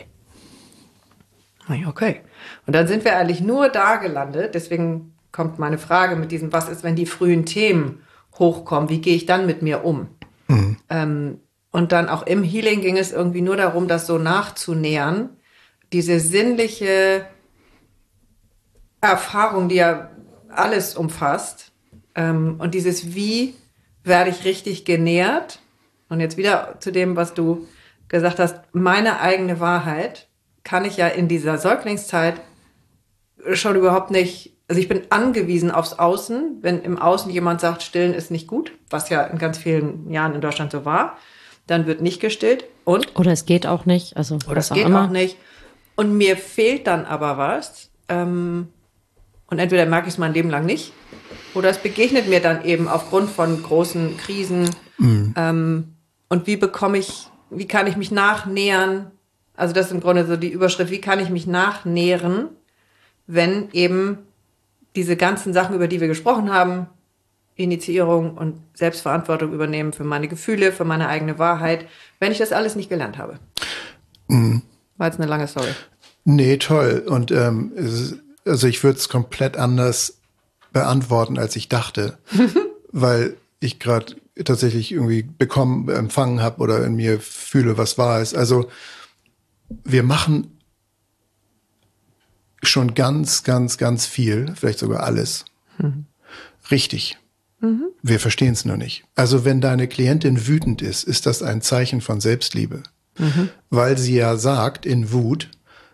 Okay. Und dann sind wir eigentlich nur da gelandet. Deswegen kommt meine Frage mit diesem, was ist, wenn die frühen Themen hochkommen? Wie gehe ich dann mit mir um? Mhm. Und dann auch im Healing ging es irgendwie nur darum, das so nachzunähern. Diese sinnliche Erfahrung, die ja alles umfasst. Und dieses, wie werde ich richtig genährt? Und jetzt wieder zu dem, was du gesagt hast, meine eigene Wahrheit kann ich ja in dieser Säuglingszeit schon überhaupt nicht, also ich bin angewiesen aufs Außen, wenn im Außen jemand sagt, stillen ist nicht gut, was ja in ganz vielen Jahren in Deutschland so war, dann wird nicht gestillt oder es geht auch nicht, also oder es geht auch nicht und mir fehlt dann aber was und entweder merke ich es mein Leben lang nicht oder es begegnet mir dann eben aufgrund von großen Krisen und wie kann ich mich nachnähern? Also das ist im Grunde so die Überschrift, wie kann ich mich nachnähren, wenn eben diese ganzen Sachen, über die wir gesprochen haben, Initiierung und Selbstverantwortung übernehmen für meine Gefühle, für meine eigene Wahrheit, wenn ich das alles nicht gelernt habe. War jetzt eine lange Story. Nee, toll. Und also ich würde es komplett anders beantworten, als ich dachte, weil ich gerade tatsächlich irgendwie empfangen habe oder in mir fühle, was wahr ist. Also wir machen schon ganz, ganz, ganz viel, vielleicht sogar alles, richtig. Wir verstehen es nur nicht. Also wenn deine Klientin wütend ist, ist das ein Zeichen von Selbstliebe. Weil sie ja sagt in Wut,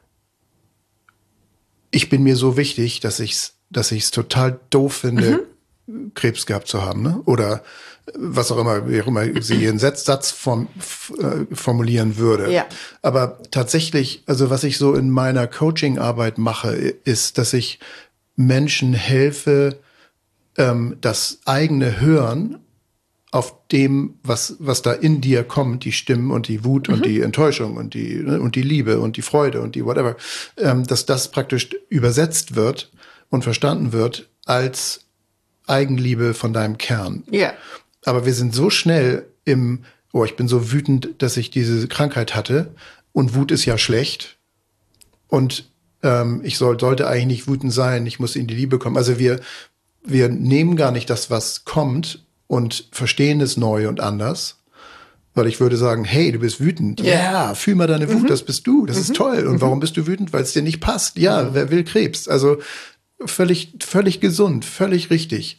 ich bin mir so wichtig, dass ich's total doof finde, Krebs gehabt zu haben, ne? Oder was auch immer, wie auch immer sie ihren Satz formulieren würde. Ja. Aber tatsächlich, also was ich so in meiner Coaching-Arbeit mache, ist, dass ich Menschen helfe, das eigene Hören auf dem, was da in dir kommt, die Stimmen und die Wut und die Enttäuschung und die Liebe und die Freude und die whatever, dass das praktisch übersetzt wird und verstanden wird als Eigenliebe von deinem Kern. Ja. Yeah. Aber wir sind so schnell ich bin so wütend, dass ich diese Krankheit hatte und Wut ist ja schlecht und ich sollte eigentlich nicht wütend sein, ich muss in die Liebe kommen. Also wir nehmen gar nicht das, was kommt und verstehen es neu und anders, weil ich würde sagen, hey, du bist wütend. Ja, fühl mal deine Wut, das bist du, das ist toll. Und warum bist du wütend? Weil es dir nicht passt. Ja, wer will Krebs? Also völlig gesund, völlig richtig.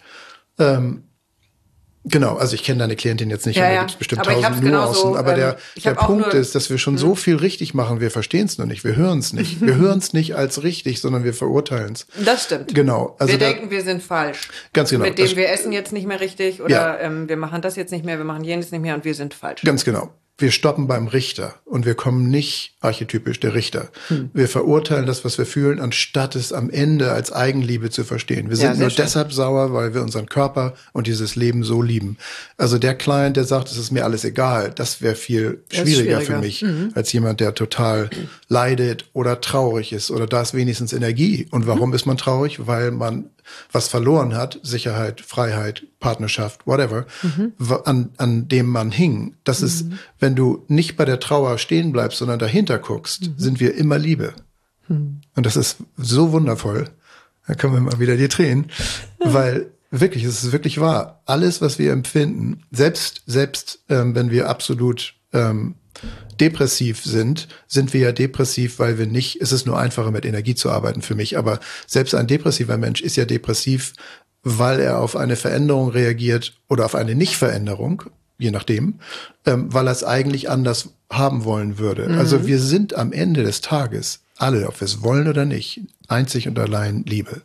Genau, also ich kenne deine Klientin jetzt nicht, da gibt es bestimmt 1000 Nuancen, aber der Punkt ist, dass wir schon so viel richtig machen, wir verstehen es nur nicht, wir hören es nicht. Wir hören es nicht als richtig, sondern wir verurteilen es. Das stimmt. Genau. Also wir denken, wir sind falsch. Ganz genau. Mit dem wir essen jetzt nicht mehr richtig oder wir machen das jetzt nicht mehr, wir machen jenes nicht mehr und wir sind falsch. Ganz genau. Wir stoppen beim Richter und wir kommen nicht archetypisch der Richter. Wir verurteilen das, was wir fühlen, anstatt es am Ende als Eigenliebe zu verstehen. Wir sind nur deshalb sauer, weil wir unseren Körper und dieses Leben so lieben. Also der Client, der sagt, es ist mir alles egal, das wäre viel schwieriger für mich, als jemand, der total leidet oder traurig ist. Oder da ist wenigstens Energie. Und warum ist man traurig? Weil man was verloren hat, Sicherheit, Freiheit, Partnerschaft, whatever, an dem man hing. Das ist, wenn du nicht bei der Trauer stehen bleibst, sondern dahinter guckst, sind wir immer Liebe. Und das ist so wundervoll. Da kommen wir mal wieder die Tränen, weil wirklich, es ist wirklich wahr. Alles, was wir empfinden, selbst wenn wir absolut depressiv sind wir ja depressiv, weil wir nicht, es ist nur einfacher mit Energie zu arbeiten für mich, aber selbst ein depressiver Mensch ist ja depressiv, weil er auf eine Veränderung reagiert oder auf eine Nichtveränderung, je nachdem, weil er es eigentlich anders haben wollen würde. Also wir sind am Ende des Tages alle, ob wir es wollen oder nicht, einzig und allein Liebe.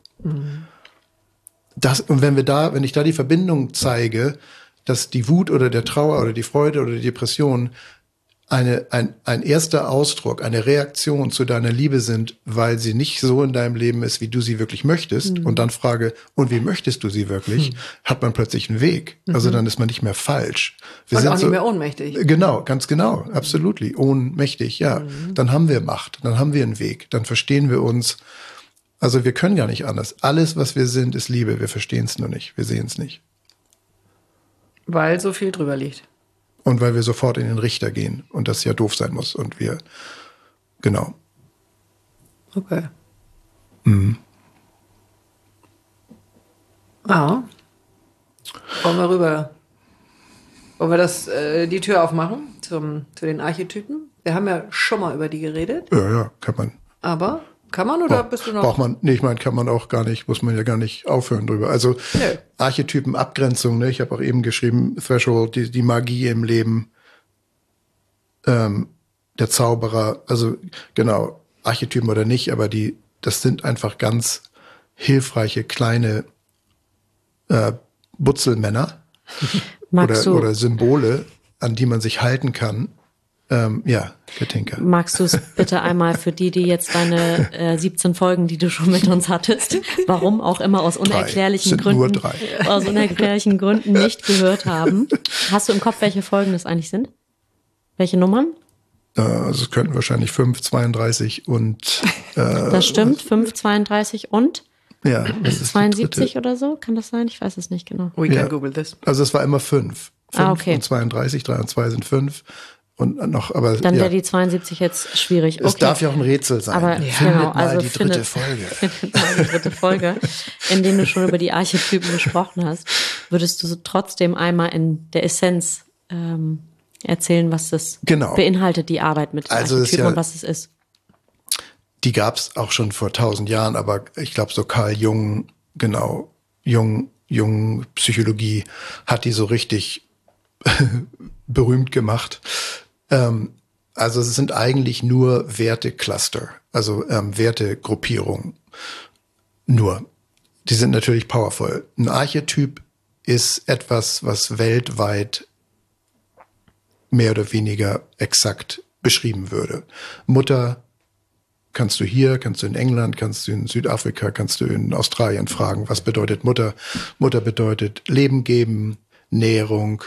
Und wenn ich da die Verbindung zeige, dass die Wut oder der Trauer oder die Freude oder die Depression ein erster Ausdruck, eine Reaktion zu deiner Liebe sind, weil sie nicht so in deinem Leben ist, wie du sie wirklich möchtest, und dann frage, und wie möchtest du sie wirklich, hat man plötzlich einen Weg. Also dann ist man nicht mehr falsch. Und auch nicht mehr ohnmächtig. Genau, ganz genau, absolutely. Ohnmächtig, ja. Dann haben wir Macht, dann haben wir einen Weg, dann verstehen wir uns. Also wir können gar nicht anders. Alles, was wir sind, ist Liebe. Wir verstehen es nur nicht, wir sehen es nicht. Weil so viel drüber liegt. Und weil wir sofort in den Richter gehen und das ja doof sein muss. Und wir, genau. Okay. Ah. Wollen wir rüber? Wollen wir die Tür aufmachen zu den Archetypen? Wir haben ja schon mal über die geredet. Ja, kann man. Aber kann man oder bist du noch? Braucht man, nee, ich meine, kann man auch gar nicht, muss man ja gar nicht aufhören drüber. Also Archetypen, Abgrenzung, ne? Ich habe auch eben geschrieben, Threshold, die Magie im Leben, der Zauberer, also genau, Archetypen oder nicht, aber das sind einfach ganz hilfreiche kleine Butzelmänner oder Symbole, an die man sich halten kann. Katinka. Magst du es bitte einmal für die jetzt deine 17 Folgen, die du schon mit uns hattest, warum auch immer aus unerklärlichen Gründen nicht gehört haben? Hast du im Kopf, welche Folgen das eigentlich sind? Welche Nummern? Also es könnten wahrscheinlich 5, 32 und das stimmt, 5, 32 und? Ja, das ist 72 oder so? Kann das sein? Ich weiß es nicht genau. We can Google this. Also es war immer 5. 5 okay. Und 32, 3 und 2 sind 5. Und noch, aber dann wäre die 72 jetzt schwierig. Es darf ja auch ein Rätsel sein. Aber findet mal die dritte Folge. Findet mal die dritte Folge, in der du schon über die Archetypen gesprochen hast. Würdest du trotzdem einmal in der Essenz erzählen, was das beinhaltet, die Arbeit mit Archetypen und was es ist? Die gab es auch schon vor 1000 Jahren, aber ich glaube so Carl Jung, Jung Psychologie hat die so richtig berühmt gemacht. Also es sind eigentlich nur Wertecluster, also Wertegruppierungen. Nur. Die sind natürlich powerful. Ein Archetyp ist etwas, was weltweit mehr oder weniger exakt beschrieben würde. Mutter kannst du hier, kannst du in England, kannst du in Südafrika, kannst du in Australien fragen, was bedeutet Mutter? Mutter bedeutet Leben geben, Nährung,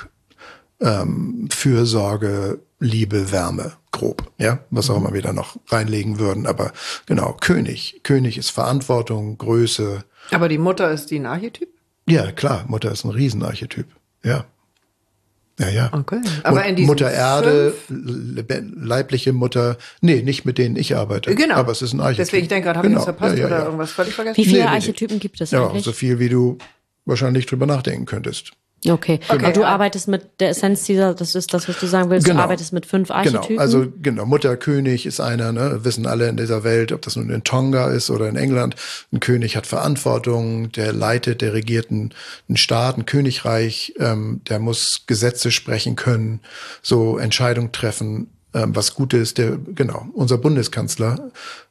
Fürsorge, Liebe, Wärme, grob, ja, was auch immer wir da noch reinlegen würden, aber genau, König ist Verantwortung, Größe. Aber die Mutter ist die ein Archetyp? Ja, klar, Mutter ist ein Riesenarchetyp, ja. Okay. Aber in Mutter Erde, leibliche Mutter, nee, nicht mit denen ich arbeite. Genau. Aber es ist ein Archetyp. Deswegen, ich denke gerade, habe ich das verpasst oder irgendwas völlig vergessen? Wie viele Archetypen gibt es eigentlich? Ja, so viel, wie du wahrscheinlich drüber nachdenken könntest. Okay. Aber du arbeitest mit der Essenz das ist das, was du sagen willst, du arbeitest mit 5 Archetypen? Genau, Mutter, König ist einer, ne, wissen alle in dieser Welt, ob das nun in Tonga ist oder in England. Ein König hat Verantwortung, der leitet, der regiert einen Staat, ein Königreich, der muss Gesetze sprechen können, so Entscheidungen treffen, was gut ist. Unser Bundeskanzler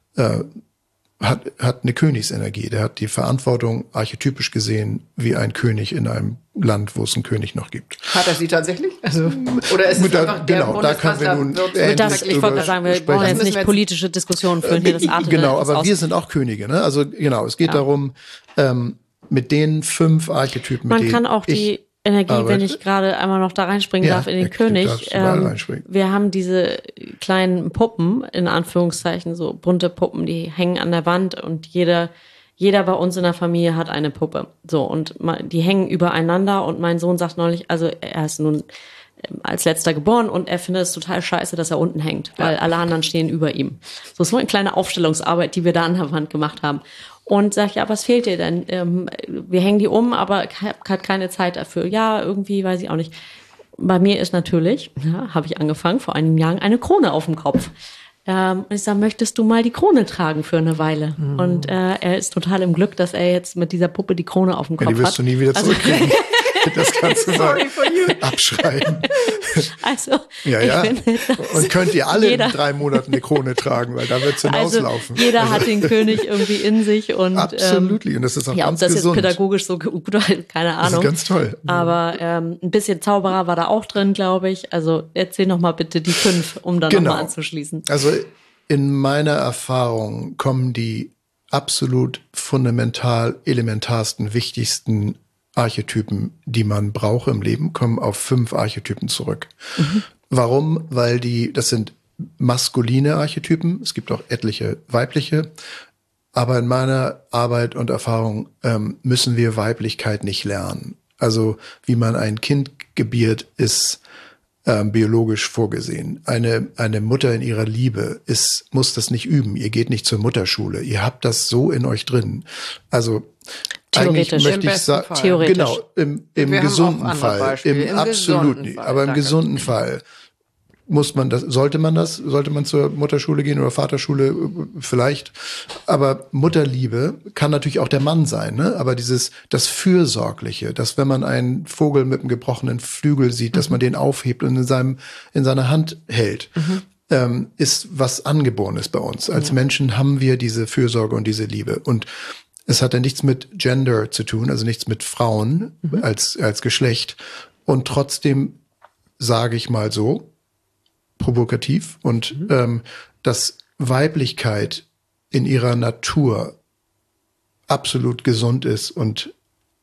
hat eine Königsenergie. Der hat die Verantwortung, archetypisch gesehen, wie ein König in einem Land, wo es einen König noch gibt. Hat er sie tatsächlich? Also, oder ist es einfach der Bundeskanzler? Ich wollte sagen, wir brauchen jetzt nicht politische Diskussionen führen. Hier das genau, aber wir sind auch Könige. Ne? Also genau, es geht darum, mit den 5 Archetypen, Man kann auch die Energie, wenn ich gerade einmal noch da reinspringen darf, in den König. Wir haben diese kleinen Puppen, in Anführungszeichen, so bunte Puppen, die hängen an der Wand und jeder bei uns in der Familie hat eine Puppe. So, und die hängen übereinander und mein Sohn sagt neulich, also er ist nun als letzter geboren und er findet es total scheiße, dass er unten hängt, weil alle anderen stehen über ihm. So ist nur eine kleine Aufstellungsarbeit, die wir da an der Wand gemacht haben. Und sagt, ja, was fehlt dir denn? Wir hängen die um, aber ich habe keine Zeit dafür. Ja, irgendwie, weiß ich auch nicht. Bei mir ist natürlich, habe ich angefangen, vor einigen Jahren, eine Krone auf dem Kopf. Und ich sage, möchtest du mal die Krone tragen für eine Weile? Mhm. Und er ist total im Glück, dass er jetzt mit dieser Puppe die Krone auf dem Kopf hat. Die wirst du nie wieder zurückkriegen. Das kannst du mal abschreiben. Also, ja. Und könnt ihr alle in 3 Monaten eine Krone tragen, weil da wird es hinauslaufen. Also jeder hat den König irgendwie in sich. Und absolut. Und das ist auch ganz das gesund. Jetzt pädagogisch so gut war, keine Ahnung. Das ist ganz toll. Aber ein bisschen Zauberer war da auch drin, glaube ich. Also erzähl noch mal bitte die 5, um dann nochmal anzuschließen. Also in meiner Erfahrung kommen die absolut fundamental elementarsten, wichtigsten Archetypen, die man braucht im Leben, kommen auf 5 Archetypen zurück. Mhm. Warum? Weil das sind maskuline Archetypen. Es gibt auch etliche weibliche. Aber in meiner Arbeit und Erfahrung müssen wir Weiblichkeit nicht lernen. Also wie man ein Kind gebiert, ist biologisch vorgesehen. Eine Mutter in ihrer Liebe muss das nicht üben. Ihr geht nicht zur Mutterschule. Ihr habt das so in euch drin. Also eigentlich möchte ich sagen, theoretisch. Genau, im gesunden Fall, aber im gesunden Fall sollte man zur Mutterschule gehen oder Vaterschule vielleicht, aber Mutterliebe kann natürlich auch der Mann sein, ne? Aber das Fürsorgliche, dass wenn man einen Vogel mit einem gebrochenen Flügel sieht, dass man den aufhebt und in seiner Hand hält, ist was Angeborenes bei uns. Als Menschen haben wir diese Fürsorge und diese Liebe und es hat ja nichts mit Gender zu tun, also nichts mit Frauen als Geschlecht. Und trotzdem sage ich mal so, provokativ, und dass Weiblichkeit in ihrer Natur absolut gesund ist und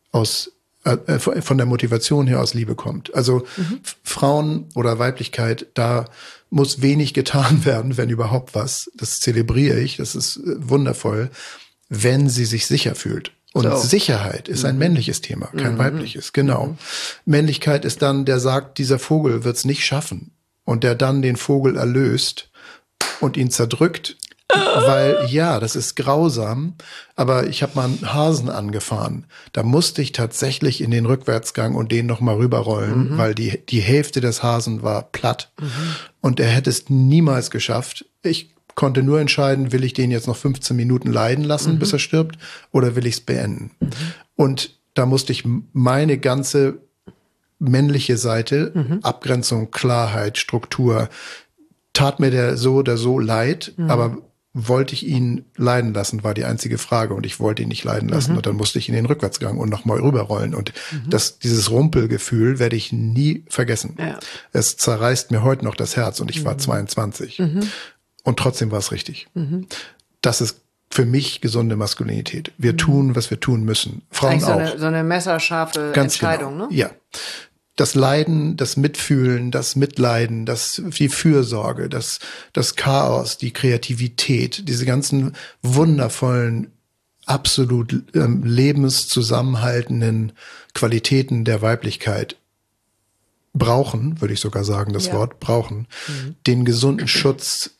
von der Motivation her aus Liebe kommt. Also Frauen oder Weiblichkeit, da muss wenig getan werden, wenn überhaupt was. Das zelebriere ich, das ist wundervoll, wenn sie sich sicher fühlt. Und Sicherheit ist ein männliches Thema, kein weibliches. Genau. Männlichkeit ist dann, der sagt, dieser Vogel wird's nicht schaffen. Und der dann den Vogel erlöst und ihn zerdrückt. Weil, das ist grausam. Aber ich habe mal einen Hasen angefahren. Da musste ich tatsächlich in den Rückwärtsgang und den nochmal rüberrollen, weil die Hälfte des Hasen war platt. Und er hätte es niemals geschafft. Ich konnte nur entscheiden, will ich den jetzt noch 15 Minuten leiden lassen, bis er stirbt, oder will ich es beenden? Und da musste ich meine ganze männliche Seite, Abgrenzung, Klarheit, Struktur, tat mir der so oder so leid, aber wollte ich ihn leiden lassen, war die einzige Frage, und ich wollte ihn nicht leiden lassen, und dann musste ich in den Rückwärtsgang und nochmal rüberrollen, und dieses Rumpelgefühl werde ich nie vergessen. Ja. Es zerreißt mir heute noch das Herz, und ich war 22. Und trotzdem war es richtig. Das ist für mich gesunde Maskulinität. Wir tun, was wir tun müssen. Frauen auch. So eine messerscharfe Ganz Entscheidung, genau. Ne? Ja. Das Leiden, das Mitfühlen, das Mitleiden, die Fürsorge, das Chaos, die Kreativität, diese ganzen wundervollen, absolut lebenszusammenhaltenden Qualitäten der Weiblichkeit brauchen, würde ich sogar sagen, das Wort brauchen, den gesunden Schutz,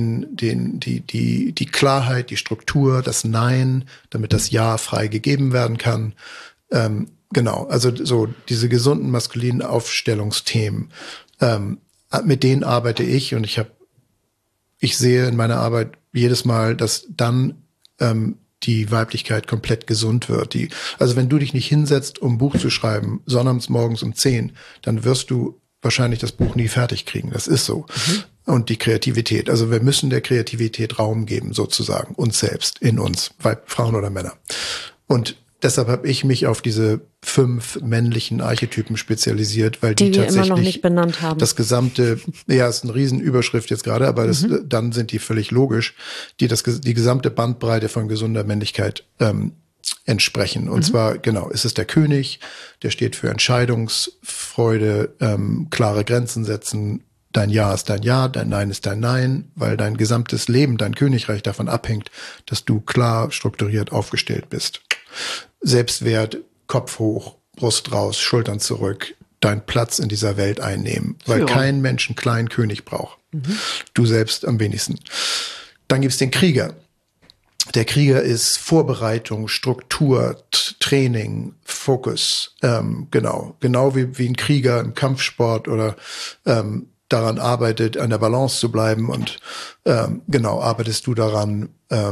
die Klarheit, die Struktur, das Nein, damit das Ja frei gegeben werden kann. Genau, also so diese gesunden maskulinen Aufstellungsthemen, mit denen arbeite ich, und ich sehe in meiner Arbeit jedes Mal, dass dann die Weiblichkeit komplett gesund wird. Also wenn du dich nicht hinsetzt, um ein Buch zu schreiben, sonnabends morgens um 10, dann wirst du wahrscheinlich das Buch nie fertig kriegen. Das ist so. Und die Kreativität. Also wir müssen der Kreativität Raum geben, sozusagen, uns selbst, in uns, Frauen oder Männer. Und deshalb habe ich mich auf diese 5 männlichen Archetypen spezialisiert, weil die tatsächlich immer noch nicht benannt haben. Das gesamte, ist eine Riesenüberschrift jetzt gerade, aber dann sind die völlig logisch, die gesamte Bandbreite von gesunder Männlichkeit entsprechen. Und zwar, genau, ist es der König, der steht für Entscheidungsfreude, klare Grenzen setzen. Dein Ja ist dein Ja, dein Nein ist dein Nein, weil dein gesamtes Leben, dein Königreich davon abhängt, dass du klar strukturiert aufgestellt bist. Selbstwert, Kopf hoch, Brust raus, Schultern zurück, deinen Platz in dieser Welt einnehmen, weil kein Mensch einen kleinen König braucht. Du selbst am wenigsten. Dann gibt's den Krieger. Der Krieger ist Vorbereitung, Struktur, Training, Fokus. Genau wie ein Krieger im Kampfsport oder daran arbeitet, an der Balance zu bleiben. Und arbeitest du daran,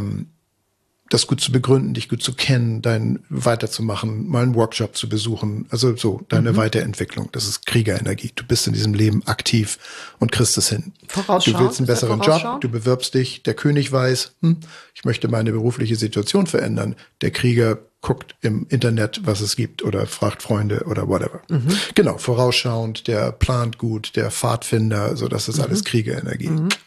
das gut zu begründen, dich gut zu kennen, weiterzumachen, mal einen Workshop zu besuchen. Also so, deine Weiterentwicklung. Das ist Kriegerenergie. Du bist in diesem Leben aktiv und kriegst es hin. Du willst einen besseren Job, du bewirbst dich, der König weiß, ich möchte meine berufliche Situation verändern. Der Krieger guckt im Internet, was es gibt oder fragt Freunde oder whatever. Genau, vorausschauend, der plant gut, der Pfadfinder, so das ist alles Kriegerenergie.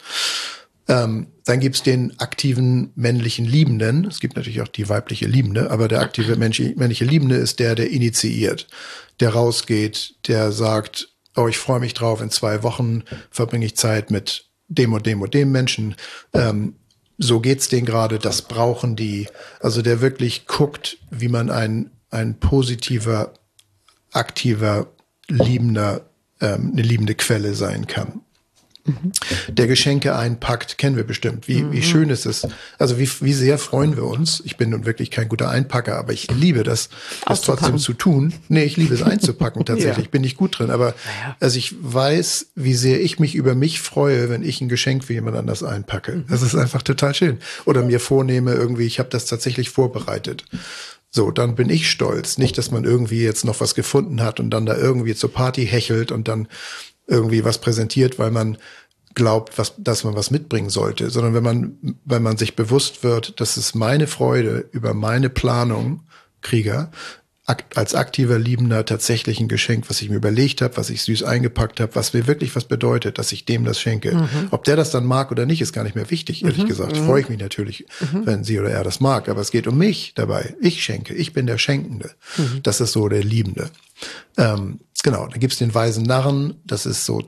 Dann gibt's den aktiven männlichen Liebenden. Es gibt natürlich auch die weibliche Liebende, aber der aktive männliche Liebende ist der initiiert, der rausgeht, der sagt, oh, ich freue mich drauf, in 2 Wochen verbringe ich Zeit mit dem und dem und dem Menschen. So geht's denen gerade, das brauchen die. Also der wirklich guckt, wie man ein positiver, aktiver, liebender, eine liebende Quelle sein kann. Der Geschenke einpackt, kennen wir bestimmt. Wie schön ist es. Also wie sehr freuen wir uns. Ich bin nun wirklich kein guter Einpacker, aber ich liebe das trotzdem zu tun. Nee, ich liebe es einzupacken tatsächlich. Bin ich gut drin. Aber also ich weiß, wie sehr ich mich über mich freue, wenn ich ein Geschenk für jemand anders einpacke. Das ist einfach total schön. Oder mir vornehme irgendwie, ich habe das tatsächlich vorbereitet. So, dann bin ich stolz. Nicht, dass man irgendwie jetzt noch was gefunden hat und dann da irgendwie zur Party hechelt und dann irgendwie was präsentiert, weil man glaubt, dass man was mitbringen sollte, sondern wenn man sich bewusst wird, dass es meine Freude über meine Planung, Krieger, als aktiver Liebender tatsächlich ein Geschenk, was ich mir überlegt habe, was ich süß eingepackt habe, was mir wirklich was bedeutet, dass ich dem das schenke. Ob der das dann mag oder nicht, ist gar nicht mehr wichtig, ehrlich gesagt. Freue ich mich natürlich, wenn sie oder er das mag, aber es geht um mich dabei. Ich schenke, ich bin der Schenkende. Das ist so der Liebende. Genau, dann gibt's den weisen Narren, das ist so,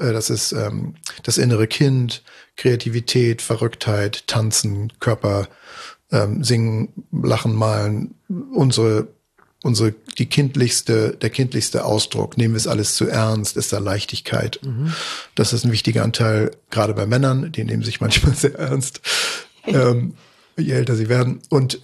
das innere Kind, Kreativität, Verrücktheit, Tanzen, Körper, Singen, Lachen, Malen, der kindlichste Ausdruck. Nehmen wir es alles zu ernst, ist da Leichtigkeit. Das ist ein wichtiger Anteil, gerade bei Männern, die nehmen sich manchmal sehr ernst, je älter sie werden. Und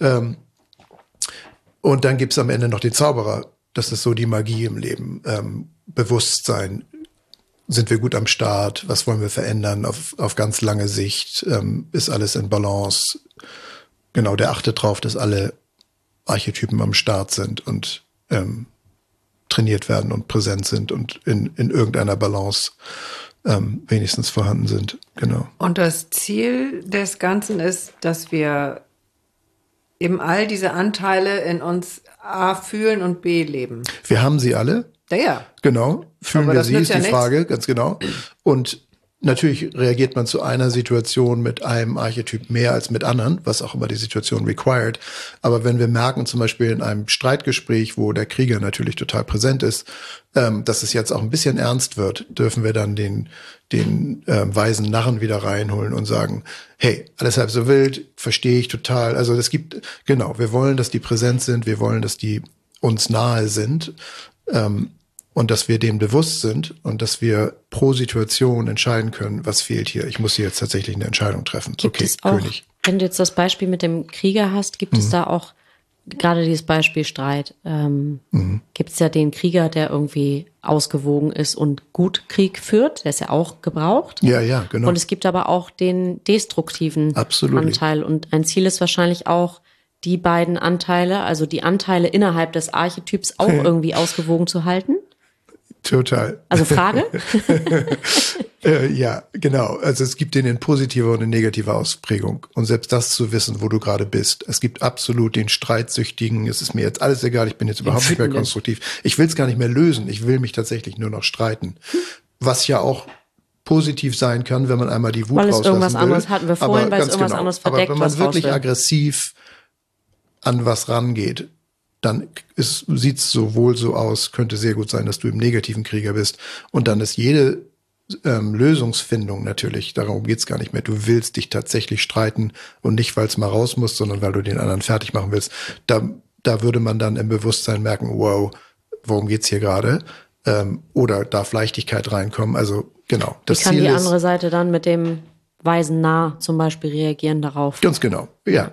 dann gibt's am Ende noch den Zauberer. Das ist so die Magie im Leben. Bewusstsein. Sind wir gut am Start? Was wollen wir verändern auf ganz lange Sicht? Ist alles in Balance? Genau, der achtet drauf, dass alle Archetypen am Start sind und trainiert werden und präsent sind und in irgendeiner Balance wenigstens vorhanden sind. Genau. Und das Ziel des Ganzen ist, dass wir eben all diese Anteile in uns A fühlen und B leben. Wir haben sie alle. Ja. Genau. Fühlen wir sie, ist die Frage, ganz genau. Und natürlich reagiert man zu einer Situation mit einem Archetyp mehr als mit anderen, was auch immer die Situation required. Aber wenn wir merken, zum Beispiel in einem Streitgespräch, wo der Krieger natürlich total präsent ist, dass es jetzt auch ein bisschen ernst wird, dürfen wir dann den weisen Narren wieder reinholen und sagen, hey, alles halb so wild, verstehe ich total. Also wir wollen, dass die präsent sind, wir wollen, dass die uns nahe sind. Und dass wir dem bewusst sind und dass wir pro Situation entscheiden können, was fehlt hier. Ich muss hier jetzt tatsächlich eine Entscheidung treffen. Gibt es auch, König. Wenn du jetzt das Beispiel mit dem Krieger hast, gibt es da auch gerade dieses Beispiel Streit. Gibt es ja den Krieger, der irgendwie ausgewogen ist und gut Krieg führt. Der ist ja auch gebraucht. Ja, genau. Und es gibt aber auch den destruktiven Anteil. Und ein Ziel ist wahrscheinlich auch, die beiden Anteile, also die Anteile innerhalb des Archetyps auch irgendwie ausgewogen zu halten. Total. Also Frage? Ja, genau. Also es gibt den in positiver und in negativer Ausprägung. Und selbst das zu wissen, wo du gerade bist. Es gibt absolut den Streitsüchtigen. Es ist mir jetzt alles egal. Ich bin jetzt überhaupt nicht mehr konstruktiv. Ich will es gar nicht mehr lösen. Ich will mich tatsächlich nur noch streiten. Was ja auch positiv sein kann, wenn man einmal die Wut rauslassen will. Weil es irgendwas anderes hatten wir vorhin, weil es irgendwas anderes verdeckt, aber wenn man wirklich aggressiv an was rangeht, dann sieht es sowohl so aus, könnte sehr gut sein, dass du im negativen Krieger bist. Und dann ist jede Lösungsfindung natürlich, darum geht's gar nicht mehr. Du willst dich tatsächlich streiten und nicht, weil es mal raus muss, sondern weil du den anderen fertig machen willst. Da würde man dann im Bewusstsein merken, wow, worum geht's hier gerade? oder darf Leichtigkeit reinkommen? Also genau. Wie kann die andere Seite dann mit dem weisen Nah zum Beispiel reagieren darauf? Ganz genau, ja.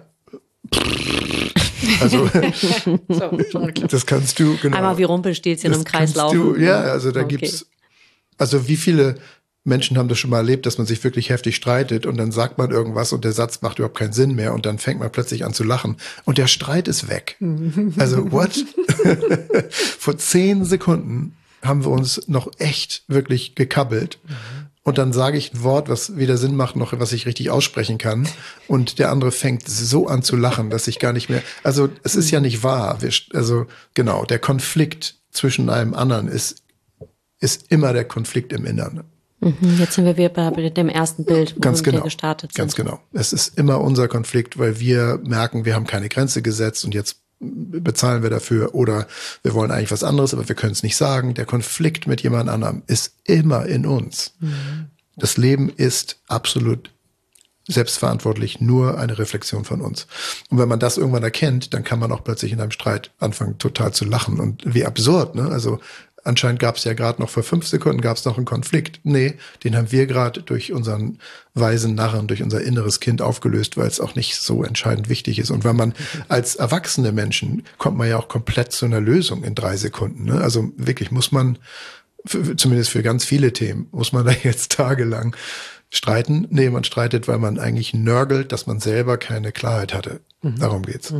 Also das kannst du, genau. Einmal wie Rumpelstilzchen im Kreis laufen. Ja, also da gibt's, also wie viele Menschen haben das schon mal erlebt, dass man sich wirklich heftig streitet und dann sagt man irgendwas und der Satz macht überhaupt keinen Sinn mehr und dann fängt man plötzlich an zu lachen und der Streit ist weg. Also what? Vor 10 Sekunden haben wir uns noch echt wirklich gekabbelt und dann sage ich ein Wort, was weder Sinn macht, noch was ich richtig aussprechen kann und der andere fängt so an zu lachen, dass ich gar nicht mehr, also es ist ja nicht wahr. Also genau, der Konflikt zwischen einem anderen ist immer der Konflikt im Innern. Jetzt sind wir wieder bei dem ersten Bild, wo wir gestartet sind. Ganz genau. Es ist immer unser Konflikt, weil wir merken, wir haben keine Grenze gesetzt und jetzt bezahlen wir dafür oder wir wollen eigentlich was anderes, aber wir können es nicht sagen. Der Konflikt mit jemand anderem ist immer in uns. Das Leben ist absolut selbstverantwortlich, nur eine Reflexion von uns. Und wenn man das irgendwann erkennt, dann kann man auch plötzlich in einem Streit anfangen, total zu lachen. Und wie absurd, ne? Also anscheinend gab es ja gerade noch vor 5 Sekunden gab es noch einen Konflikt. Nee, den haben wir gerade durch unseren weisen Narren, durch unser inneres Kind aufgelöst, weil es auch nicht so entscheidend wichtig ist. Und wenn man als erwachsene Menschen kommt man ja auch komplett zu einer Lösung in 3 Sekunden. Ne? Also wirklich muss man, zumindest für ganz viele Themen, muss man da jetzt tagelang streiten. Nee, man streitet, weil man eigentlich nörgelt, dass man selber keine Klarheit hatte. Darum geht's.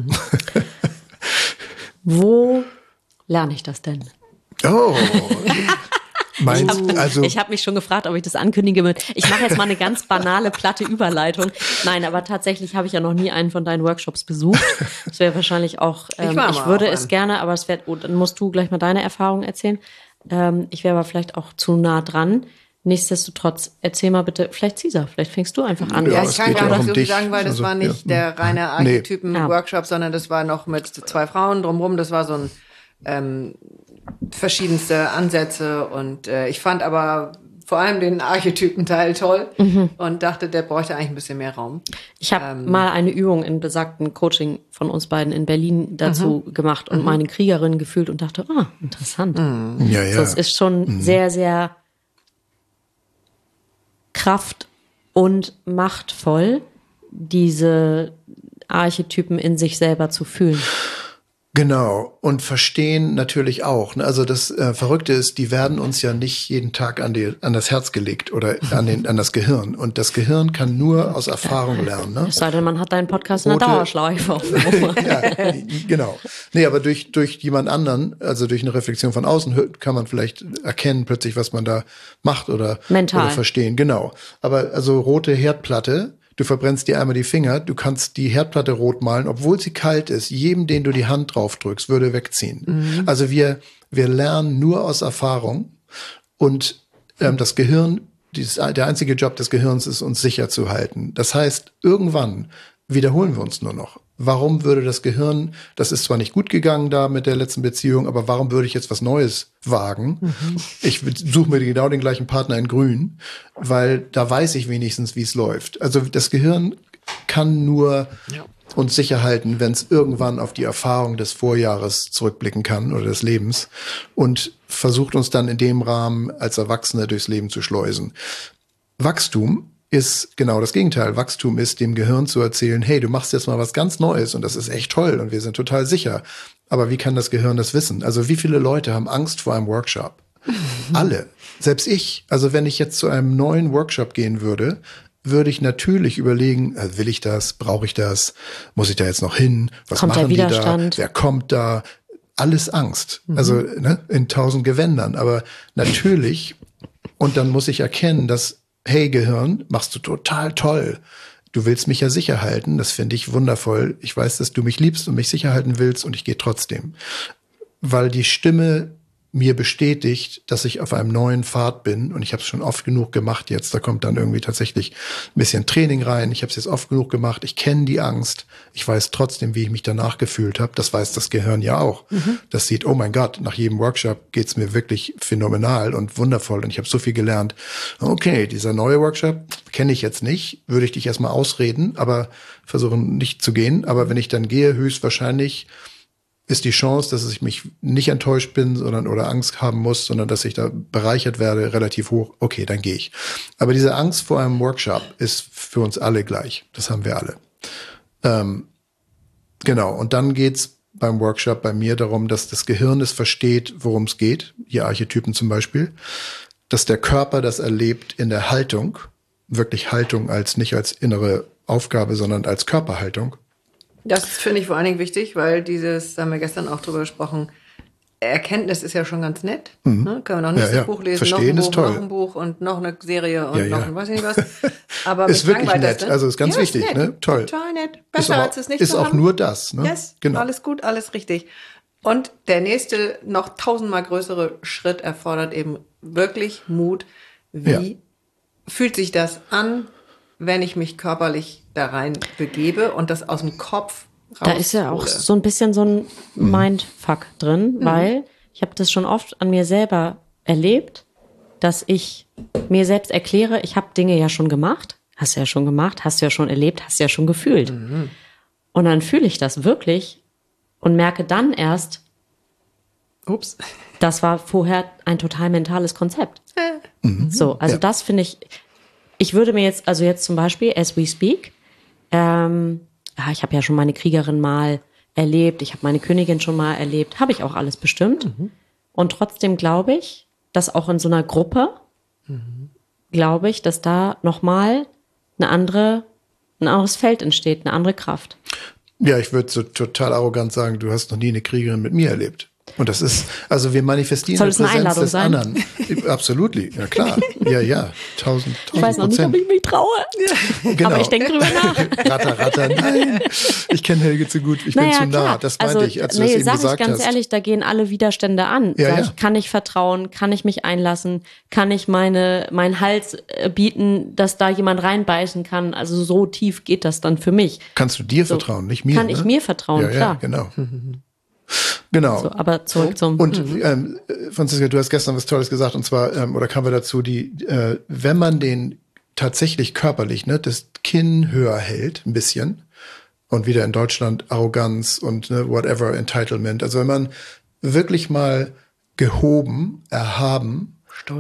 Wo lerne ich das denn? Oh, ich habe mich schon gefragt, ob ich das ankündige. Ich mache jetzt mal eine ganz banale, platte Überleitung. Nein, aber tatsächlich habe ich ja noch nie einen von deinen Workshops besucht. Das wäre wahrscheinlich auch, ich würde es gerne, aber dann musst du gleich mal deine Erfahrungen erzählen. Ich wäre aber vielleicht auch zu nah dran. Nichtsdestotrotz, erzähl mal bitte, vielleicht Cesar, vielleicht fängst du einfach an. Ja, ich kann gar nicht so viel sagen, weil das war nicht der reine Archetypen-Workshop, sondern das war noch mit 2 Frauen drumherum. Das war so ein verschiedenste Ansätze und ich fand aber vor allem den Archetypen-Teil toll und dachte, der bräuchte eigentlich ein bisschen mehr Raum. Ich habe mal eine Übung in besagten Coaching von uns beiden in Berlin dazu gemacht und meine Kriegerin gefühlt und dachte, interessant. Ja, ja. So, es ist schon sehr, sehr kraft- und machtvoll, diese Archetypen in sich selber zu fühlen. Genau. Und verstehen natürlich auch. Also das Verrückte ist, die werden uns ja nicht jeden Tag an das Herz gelegt oder an das Gehirn. Und das Gehirn kann nur aus Erfahrung lernen. Ne? Es sei denn, man hat deinen Podcast in der Dauerschleife. Ja, genau. Nee, aber durch jemand anderen, also durch eine Reflexion von außen, kann man vielleicht erkennen plötzlich, was man da macht oder verstehen. Genau. Aber also rote Herdplatte, du verbrennst dir einmal die Finger, du kannst die Herdplatte rot malen, obwohl sie kalt ist. Jedem, den du die Hand drauf drückst, würde wegziehen. Also wir lernen nur aus Erfahrung und das Gehirn, der einzige Job des Gehirns ist, uns sicher zu halten. Das heißt, irgendwann wiederholen wir uns nur noch. Warum würde das Gehirn, das ist zwar nicht gut gegangen da mit der letzten Beziehung, aber warum würde ich jetzt was Neues wagen? Ich suche mir genau den gleichen Partner in Grün, weil da weiß ich wenigstens, wie es läuft. Also das Gehirn kann nur uns sicher halten, wenn es irgendwann auf die Erfahrung des Vorjahres zurückblicken kann oder des Lebens und versucht uns dann in dem Rahmen als Erwachsene durchs Leben zu schleusen. Wachstum ist genau das Gegenteil. Wachstum ist, dem Gehirn zu erzählen, hey, du machst jetzt mal was ganz Neues und das ist echt toll und wir sind total sicher. Aber wie kann das Gehirn das wissen? Also wie viele Leute haben Angst vor einem Workshop? Alle. Selbst ich. Also wenn ich jetzt zu einem neuen Workshop gehen würde ich natürlich überlegen, will ich das? Brauche ich das? Muss ich da jetzt noch hin? Was machen die da? Wer kommt da? Alles Angst. Also in 1000 Gewändern. Aber natürlich, und dann muss ich erkennen, dass hey Gehirn, machst du total toll. Du willst mich ja sicher halten, das finde ich wundervoll. Ich weiß, dass du mich liebst und mich sicher halten willst und ich gehe trotzdem. Weil die Stimme mir bestätigt, dass ich auf einem neuen Pfad bin und ich habe es schon oft genug gemacht jetzt. Da kommt dann irgendwie tatsächlich ein bisschen Training rein. Ich habe es jetzt oft genug gemacht. Ich kenne die Angst. Ich weiß trotzdem, wie ich mich danach gefühlt habe. Das weiß das Gehirn ja auch. Das sieht, oh mein Gott, nach jedem Workshop geht's mir wirklich phänomenal und wundervoll und ich habe so viel gelernt. Okay, dieser neue Workshop kenne ich jetzt nicht. Würde ich dich erstmal ausreden, aber versuchen nicht zu gehen. Aber wenn ich dann gehe, höchstwahrscheinlich ist die Chance, dass ich mich nicht enttäuscht bin, oder Angst haben muss, sondern dass ich da bereichert werde, relativ hoch. Okay, dann gehe ich. Aber diese Angst vor einem Workshop ist für uns alle gleich. Das haben wir alle. Genau. Und dann geht's beim Workshop bei mir darum, dass das Gehirn es versteht, worum es geht. Die Archetypen zum Beispiel. Dass der Körper das erlebt in der Haltung. Wirklich Haltung nicht als innere Aufgabe, sondern als Körperhaltung. Das finde ich vor allen Dingen wichtig, weil da haben wir gestern auch drüber gesprochen, Erkenntnis ist ja schon ganz nett. Ne? Können wir noch ein nächstes Buch lesen, Verstehen noch ein Buch, ist toll. noch ein Buch und noch eine Serie und noch ein weiß ich nicht was. Aber ist wirklich nett, also ist ganz wichtig, ist ne? Toll. Total nett. Besser als es nicht ist zu auch haben. nur das, ne? Yes, genau. Alles gut, alles richtig. Und der nächste, noch 1000-mal größere Schritt erfordert eben wirklich Mut. Wie fühlt sich das an, wenn ich mich körperlich da rein begebe und das aus dem Kopf Da ist ja auch so ein bisschen so ein Mindfuck drin, weil ich habe das schon oft an mir selber erlebt, dass ich mir selbst erkläre, ich habe Dinge ja schon gemacht, hast du ja schon gemacht, hast du ja schon erlebt, hast du ja schon gefühlt. Und dann fühle ich das wirklich und merke dann erst, ups, das war vorher ein total mentales Konzept. So, also das finde ich würde mir jetzt zum Beispiel, as we speak, ich habe ja schon meine Kriegerin mal erlebt, ich habe meine Königin schon mal erlebt, habe ich auch alles bestimmt. Und trotzdem glaube ich, dass auch in so einer Gruppe, glaube ich, dass da nochmal ein anderes Feld entsteht, eine andere Kraft. Ja, ich würde so total arrogant sagen, du hast noch nie eine Kriegerin mit mir erlebt. Und das ist, also wir manifestieren die Präsenz des anderen. Absolut, ja klar. Ja, 1000%. Ich weiß noch nicht, ob ich mich traue. Genau. Aber ich denke drüber nach. Ratter, nein. Ich kenne Helge zu gut, ich bin zu nah. Klar. Das meinte ich, als du das eben gesagt hast. Sag ich ganz ehrlich, da gehen alle Widerstände an. Kann ich vertrauen, kann ich mich einlassen, kann ich meinen Hals bieten, dass da jemand reinbeißen kann. Also so tief geht das dann für mich. Kannst du dir vertrauen, nicht mir? Kann ich mir vertrauen, klar. Ja, genau. Genau. So, aber zurück zum... Und Franziska, du hast gestern was Tolles gesagt, und zwar, oder kamen wir dazu, wenn man den tatsächlich körperlich, ne, das Kinn höher hält, ein bisschen, und wieder in Deutschland Arroganz und whatever, Entitlement, also wenn man wirklich mal gehoben, erhaben,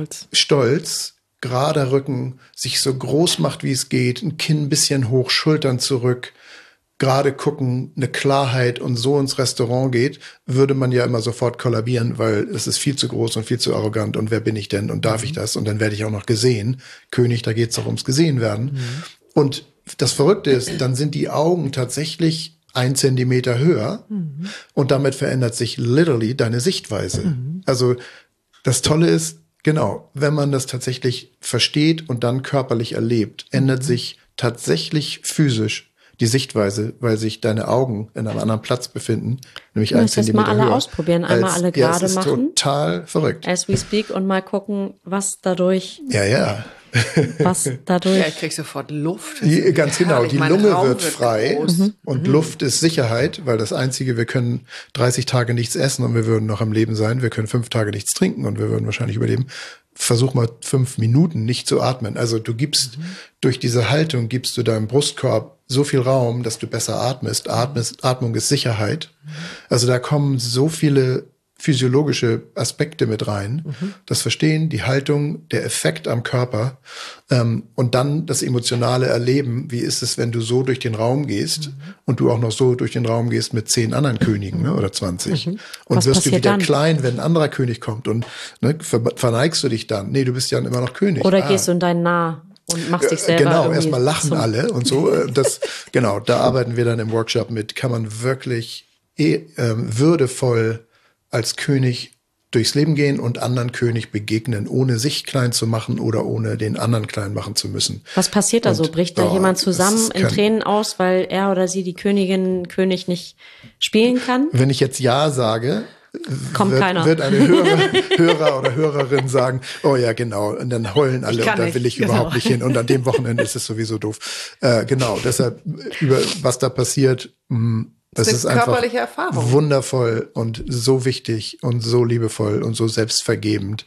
stolz, gerader Rücken, sich so groß macht, wie es geht, ein Kinn ein bisschen hoch, Schultern zurück, gerade gucken, eine Klarheit und so ins Restaurant geht, würde man ja immer sofort kollabieren, weil es ist viel zu groß und viel zu arrogant und wer bin ich denn und darf ich das und dann werde ich auch noch gesehen. König, da geht's doch ums gesehen werden. Und das Verrückte ist, dann sind die Augen tatsächlich 1 Zentimeter höher und damit verändert sich literally deine Sichtweise. Also das Tolle ist, genau, wenn man das tatsächlich versteht und dann körperlich erlebt, ändert sich tatsächlich physisch die Sichtweise, weil sich deine Augen in einem anderen Platz befinden, nämlich 1 Zentimeter höher. Mal alle ausprobieren, einmal alle gerade machen. Das ist total verrückt. As we speak und mal gucken, was dadurch... Ja. Was dadurch... Ja, ich krieg sofort Luft. Ganz genau, die Lunge wird frei groß. Und Luft ist Sicherheit, weil das Einzige, wir können 30 Tage nichts essen und wir würden noch am Leben sein. Wir können 5 Tage nichts trinken und wir würden wahrscheinlich überleben. Versuch mal 5 Minuten nicht zu atmen. Also du gibst, durch diese Haltung gibst du deinem Brustkorb so viel Raum, dass du besser atmest. Atmung ist Sicherheit. Also da kommen so viele physiologische Aspekte mit rein. Das Verstehen, die Haltung, der Effekt am Körper und dann das emotionale Erleben. Wie ist es, wenn du so durch den Raum gehst und du auch noch so durch den Raum gehst mit 10 anderen Königen, ne, oder 20 und was wirst du wieder dann? klein, wenn ein anderer König kommt und verneigst du dich dann? Nee, du bist ja immer noch König. Oder gehst du in dein Nah und machst dich selber Genau, erstmal lachen alle und so. Genau, da arbeiten wir dann im Workshop mit. Kann man wirklich würdevoll als König durchs Leben gehen und anderen König begegnen, ohne sich klein zu machen oder ohne den anderen klein machen zu müssen. Was passiert da so? Bricht da jemand zusammen in Tränen aus, weil er oder sie die König nicht spielen kann? Wenn ich jetzt Ja sage, keiner. wird eine Hörer oder Hörerin sagen, oh ja, genau, und dann heulen alle und dann will ich überhaupt nicht hin und an dem Wochenende ist es sowieso doof. Genau, deshalb, über was da passiert, das ist einfach körperliche Erfahrung. Wundervoll und so wichtig und so liebevoll und so selbstvergebend.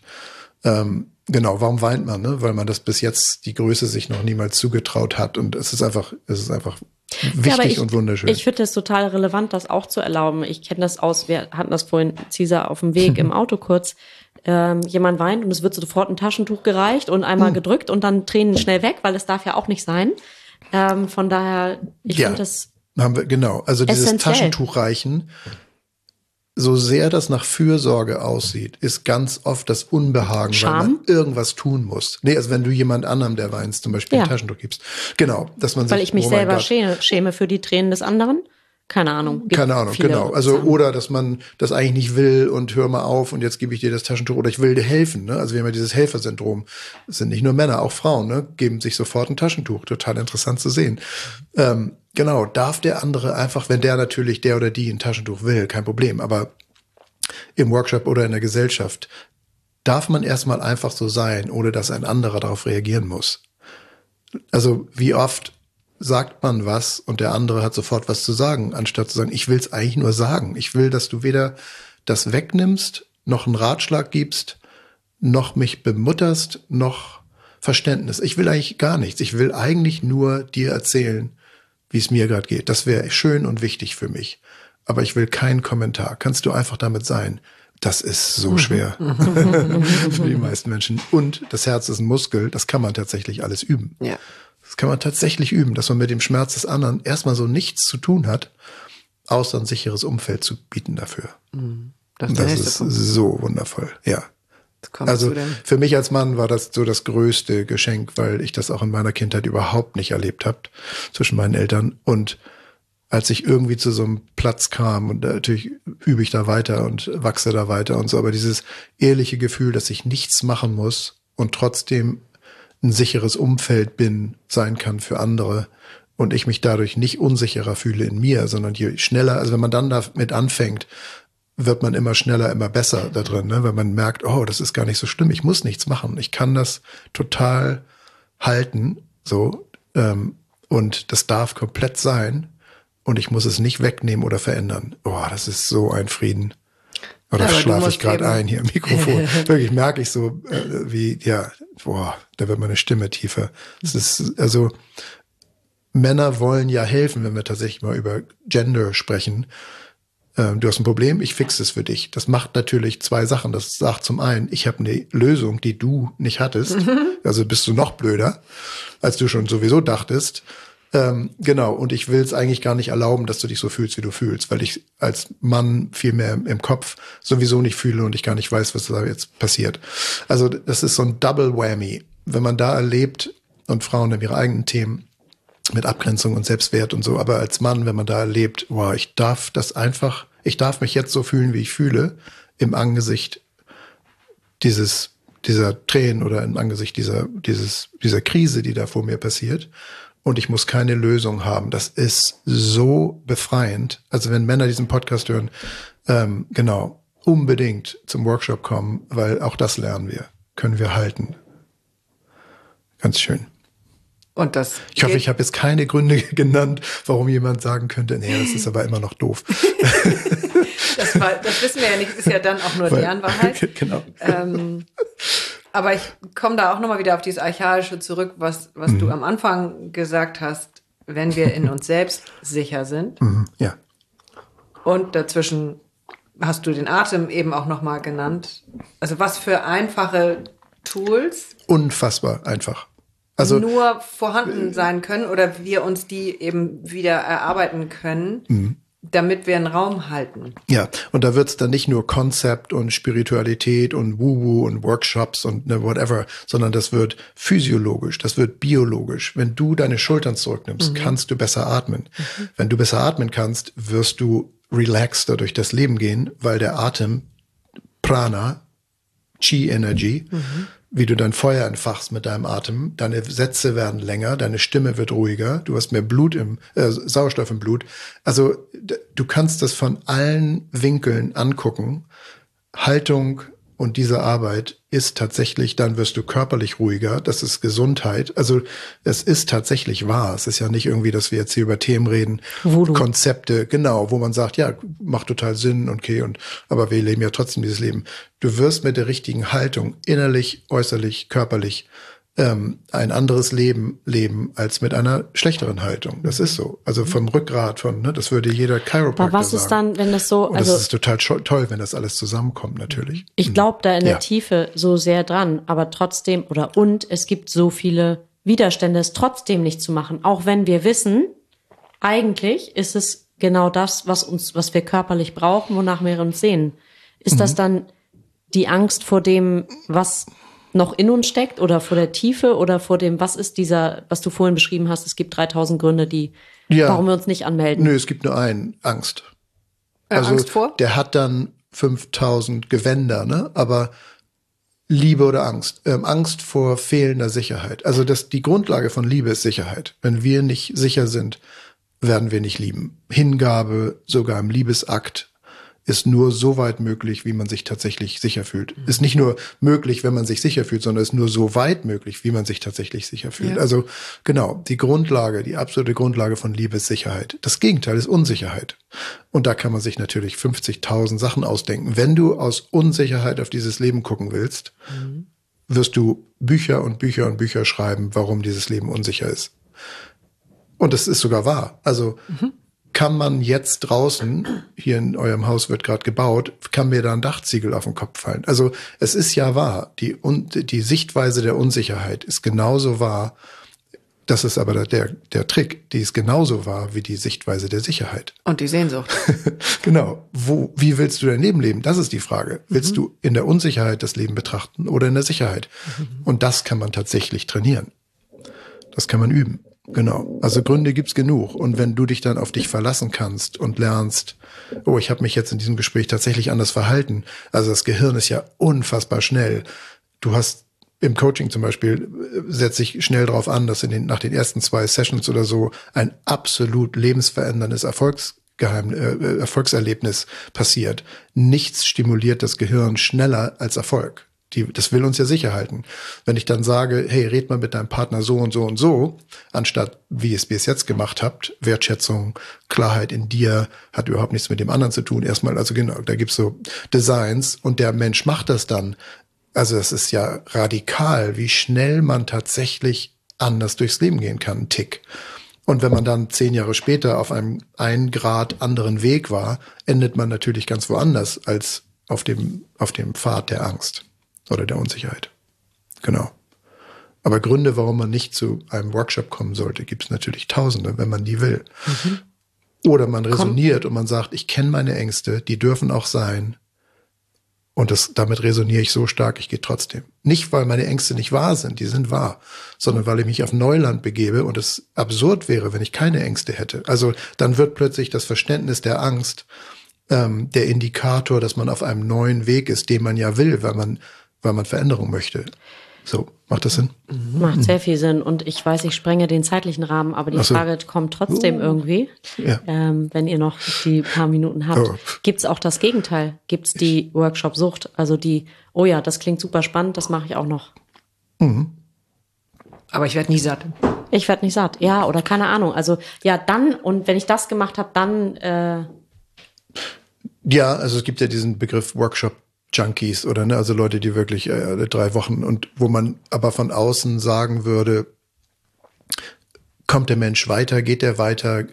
Genau, warum weint man? Ne? Weil man das bis jetzt die Größe sich noch niemals zugetraut hat und es ist einfach wichtig und wunderschön. Ich finde es total relevant, das auch zu erlauben. Ich kenne das aus, wir hatten das vorhin, Cesar, auf dem Weg im Auto kurz. Jemand weint und es wird sofort ein Taschentuch gereicht und einmal gedrückt und dann Tränen schnell weg, weil es darf ja auch nicht sein. Von daher, ich finde das haben wir, genau. Also dieses essentiell. Taschentuch reichen, so sehr das nach Fürsorge aussieht, ist ganz oft das Unbehagen, Scham? weil man irgendwas tun muss. Nee, also wenn du jemand anderem, der weint, zum Beispiel ein Taschentuch gibst. Genau, dass man sich, weil ich mich selber schäme für die Tränen des anderen. Keine Ahnung. Keine Ahnung, genau. Also, oder dass man das eigentlich nicht will und hör mal auf und jetzt gebe ich dir das Taschentuch oder ich will dir helfen, ne? Also wir haben ja dieses Helfersyndrom. Das sind nicht nur Männer, auch Frauen, ne? Geben sich sofort ein Taschentuch. Total interessant zu sehen. Genau, darf der andere einfach, wenn der natürlich, der oder die ein Taschentuch will, kein Problem. Aber im Workshop oder in der Gesellschaft darf man erstmal einfach so sein, ohne dass ein anderer darauf reagieren muss. Also wie oft sagt man was und der andere hat sofort was zu sagen, anstatt zu sagen, ich will es eigentlich nur sagen. Ich will, dass du weder das wegnimmst, noch einen Ratschlag gibst, noch mich bemutterst, noch Verständnis. Ich will eigentlich gar nichts. Ich will eigentlich nur dir erzählen, wie es mir gerade geht. Das wäre schön und wichtig für mich. Aber ich will keinen Kommentar. Kannst du einfach damit sein? Das ist so schwer für die meisten Menschen. Und das Herz ist ein Muskel, das kann man tatsächlich alles üben. Ja. Das kann man tatsächlich üben, dass man mit dem Schmerz des anderen erstmal so nichts zu tun hat, außer ein sicheres Umfeld zu bieten dafür. Das ist so wundervoll, ja. Also für mich als Mann war das so das größte Geschenk, weil ich das auch in meiner Kindheit überhaupt nicht erlebt habe zwischen meinen Eltern. Und als ich irgendwie zu so einem Platz kam, und natürlich übe ich da weiter und wachse da weiter und so, aber dieses ehrliche Gefühl, dass ich nichts machen muss und trotzdem ein sicheres Umfeld sein kann für andere und ich mich dadurch nicht unsicherer fühle in mir, sondern je schneller, also wenn man dann damit anfängt, wird man immer schneller, immer besser da drin, ne? Weil man merkt, oh, das ist gar nicht so schlimm, ich muss nichts machen, ich kann das total halten, so, und das darf komplett sein und ich muss es nicht wegnehmen oder verändern. Oh, das ist so ein Frieden. Oder schlafe ich gerade ein hier im Mikrofon? Wirklich merke ich so, da wird meine Stimme tiefer. Es ist, also, Männer wollen ja helfen, wenn wir tatsächlich mal über Gender sprechen. Du hast ein Problem, ich fixe es für dich. Das macht natürlich zwei Sachen. Das sagt zum einen, ich habe eine Lösung, die du nicht hattest. Also bist du noch blöder, als du schon sowieso dachtest. Genau, und ich will es eigentlich gar nicht erlauben, dass du dich so fühlst, wie du fühlst, weil ich als Mann viel mehr im Kopf sowieso nicht fühle und ich gar nicht weiß, was da jetzt passiert. Also das ist so ein Double Whammy. Wenn man da erlebt, und Frauen haben ihre eigenen Themen mit Abgrenzung und Selbstwert und so, aber als Mann, wenn man da erlebt, wow, ich darf mich jetzt so fühlen, wie ich fühle, im Angesicht dieser Tränen oder im Angesicht dieser Krise, die da vor mir passiert. Und ich muss keine Lösung haben. Das ist so befreiend. Also wenn Männer diesen Podcast hören, genau, unbedingt zum Workshop kommen, weil auch das lernen wir, können wir halten. Ganz schön. Und das ich hoffe, ich habe jetzt keine Gründe genannt, warum jemand sagen könnte, nee, das ist aber immer noch doof. Das wissen wir ja nicht, das ist ja dann auch nur deren Wahrheit. Genau. Aber ich komme da auch nochmal wieder auf dieses Archaische zurück, was du am Anfang gesagt hast, wenn wir in uns selbst sicher sind. Ja. Und dazwischen hast du den Atem eben auch nochmal genannt. Also was für einfache Tools. Unfassbar einfach. Also nur vorhanden sein können oder wir uns die eben wieder erarbeiten können, damit wir einen Raum halten. Ja, und da wird's dann nicht nur Konzept und Spiritualität und Woo-Woo und Workshops und whatever, sondern das wird physiologisch, das wird biologisch. Wenn du deine Schultern zurücknimmst, kannst du besser atmen. Wenn du besser atmen kannst, wirst du relaxter durch das Leben gehen, weil der Atem, Prana, Chi-Energy, wie du dein Feuer entfachst mit deinem Atem, deine Sätze werden länger, deine Stimme wird ruhiger, du hast mehr Sauerstoff im Blut. Also du kannst das von allen Winkeln angucken. Haltung und diese Arbeit ist tatsächlich, dann wirst du körperlich ruhiger, das ist Gesundheit. Also es ist tatsächlich wahr. Es ist ja nicht irgendwie, dass wir jetzt hier über Themen reden, Konzepte, genau, wo man sagt, ja, macht total Sinn, okay, aber wir leben ja trotzdem dieses Leben. Du wirst mit der richtigen Haltung, innerlich, äußerlich, körperlich, ein anderes Leben leben als mit einer schlechteren Haltung. Das ist so. Also vom Rückgrat, das würde jeder Chiropraktor sagen. Aber was ist dann, wenn das so... Und das ist total toll, wenn das alles zusammenkommt, natürlich. Ich glaube da in der Tiefe so sehr dran, aber trotzdem, und es gibt so viele Widerstände, es trotzdem nicht zu machen. Auch wenn wir wissen, eigentlich ist es genau das, was wir körperlich brauchen, wonach wir uns sehnen. Ist das dann die Angst vor dem, was noch in uns steckt oder vor der Tiefe oder vor dem, was ist dieser, was du vorhin beschrieben hast, es gibt 3000 Gründe, warum wir uns nicht anmelden? Nö, es gibt nur einen, Angst. Also Angst vor? Der hat dann 5000 Gewänder, ne? Aber Liebe oder Angst? Angst vor fehlender Sicherheit. Also die Grundlage von Liebe ist Sicherheit. Wenn wir nicht sicher sind, werden wir nicht lieben. Hingabe, sogar im Liebesakt, ist nur so weit möglich, wie man sich tatsächlich sicher fühlt. Ist nicht nur möglich, wenn man sich sicher fühlt, sondern ist nur so weit möglich, wie man sich tatsächlich sicher fühlt. Ja. Also genau, die absolute Grundlage von Liebe ist Sicherheit. Das Gegenteil ist Unsicherheit. Und da kann man sich natürlich 50.000 Sachen ausdenken. Wenn du aus Unsicherheit auf dieses Leben gucken willst, wirst du Bücher und Bücher und Bücher schreiben, warum dieses Leben unsicher ist. Und das ist sogar wahr. Also kann man jetzt draußen, hier in eurem Haus wird gerade gebaut, kann mir da ein Dachziegel auf den Kopf fallen. Also es ist ja wahr, die Sichtweise der Unsicherheit ist genauso wahr, das ist aber der Trick, die ist genauso wahr wie die Sichtweise der Sicherheit. Und die Sehnsucht. Genau. Wie willst du dein Leben leben? Das ist die Frage. Willst du in der Unsicherheit das Leben betrachten oder in der Sicherheit? Und das kann man tatsächlich trainieren. Das kann man üben. Genau. Also Gründe gibt's genug. Und wenn du dich dann auf dich verlassen kannst und lernst, ich habe mich jetzt in diesem Gespräch tatsächlich anders verhalten. Also das Gehirn ist ja unfassbar schnell. Du hast im Coaching zum Beispiel, setze ich schnell darauf an, dass nach den ersten 2 Sessions oder so ein absolut lebensveränderndes Erfolgserlebnis passiert. Nichts stimuliert das Gehirn schneller als Erfolg. Das will uns ja sicher halten. Wenn ich dann sage, hey, red mal mit deinem Partner so und so und so, anstatt wie ihr es jetzt gemacht habt, Wertschätzung, Klarheit in dir, hat überhaupt nichts mit dem anderen zu tun. Erstmal, also genau, da gibt's so Designs und der Mensch macht das dann. Also es ist ja radikal, wie schnell man tatsächlich anders durchs Leben gehen kann, ein Tick. Und wenn man dann 10 Jahre später auf einem 1 Grad anderen Weg war, endet man natürlich ganz woanders als auf dem Pfad der Angst. Oder der Unsicherheit. Genau. Aber Gründe, warum man nicht zu einem Workshop kommen sollte, gibt es natürlich Tausende, wenn man die will. Oder man resoniert und man sagt, ich kenne meine Ängste, die dürfen auch sein. Und damit resoniere ich so stark, ich gehe trotzdem. Nicht, weil meine Ängste nicht wahr sind, die sind wahr, sondern weil ich mich auf Neuland begebe und es absurd wäre, wenn ich keine Ängste hätte. Also dann wird plötzlich das Verständnis der Angst der Indikator, dass man auf einem neuen Weg ist, den man ja will, weil man Veränderung möchte. So, macht das Sinn? Macht sehr viel Sinn. Und ich weiß, ich sprenge den zeitlichen Rahmen, aber die Frage kommt trotzdem irgendwie, wenn ihr noch die paar Minuten habt. Gibt's auch das Gegenteil? Gibt's die Workshop-Sucht? Also das klingt super spannend, das mache ich auch noch. Aber ich werde nie satt. Ich werde nicht satt, ja, oder keine Ahnung. Also dann, und wenn ich das gemacht habe, dann... Ja, also es gibt ja diesen Begriff Workshop-Junkies oder also Leute, die wirklich 3 Wochen und wo man aber von außen sagen würde, kommt der Mensch weiter, geht der weiter,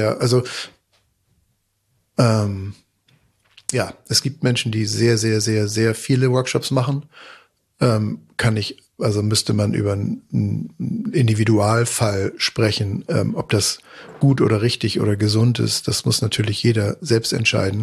es gibt Menschen, die sehr, sehr, sehr, sehr viele Workshops machen. Müsste man über einen Individualfall sprechen, ob das gut oder richtig oder gesund ist. Das muss natürlich jeder selbst entscheiden.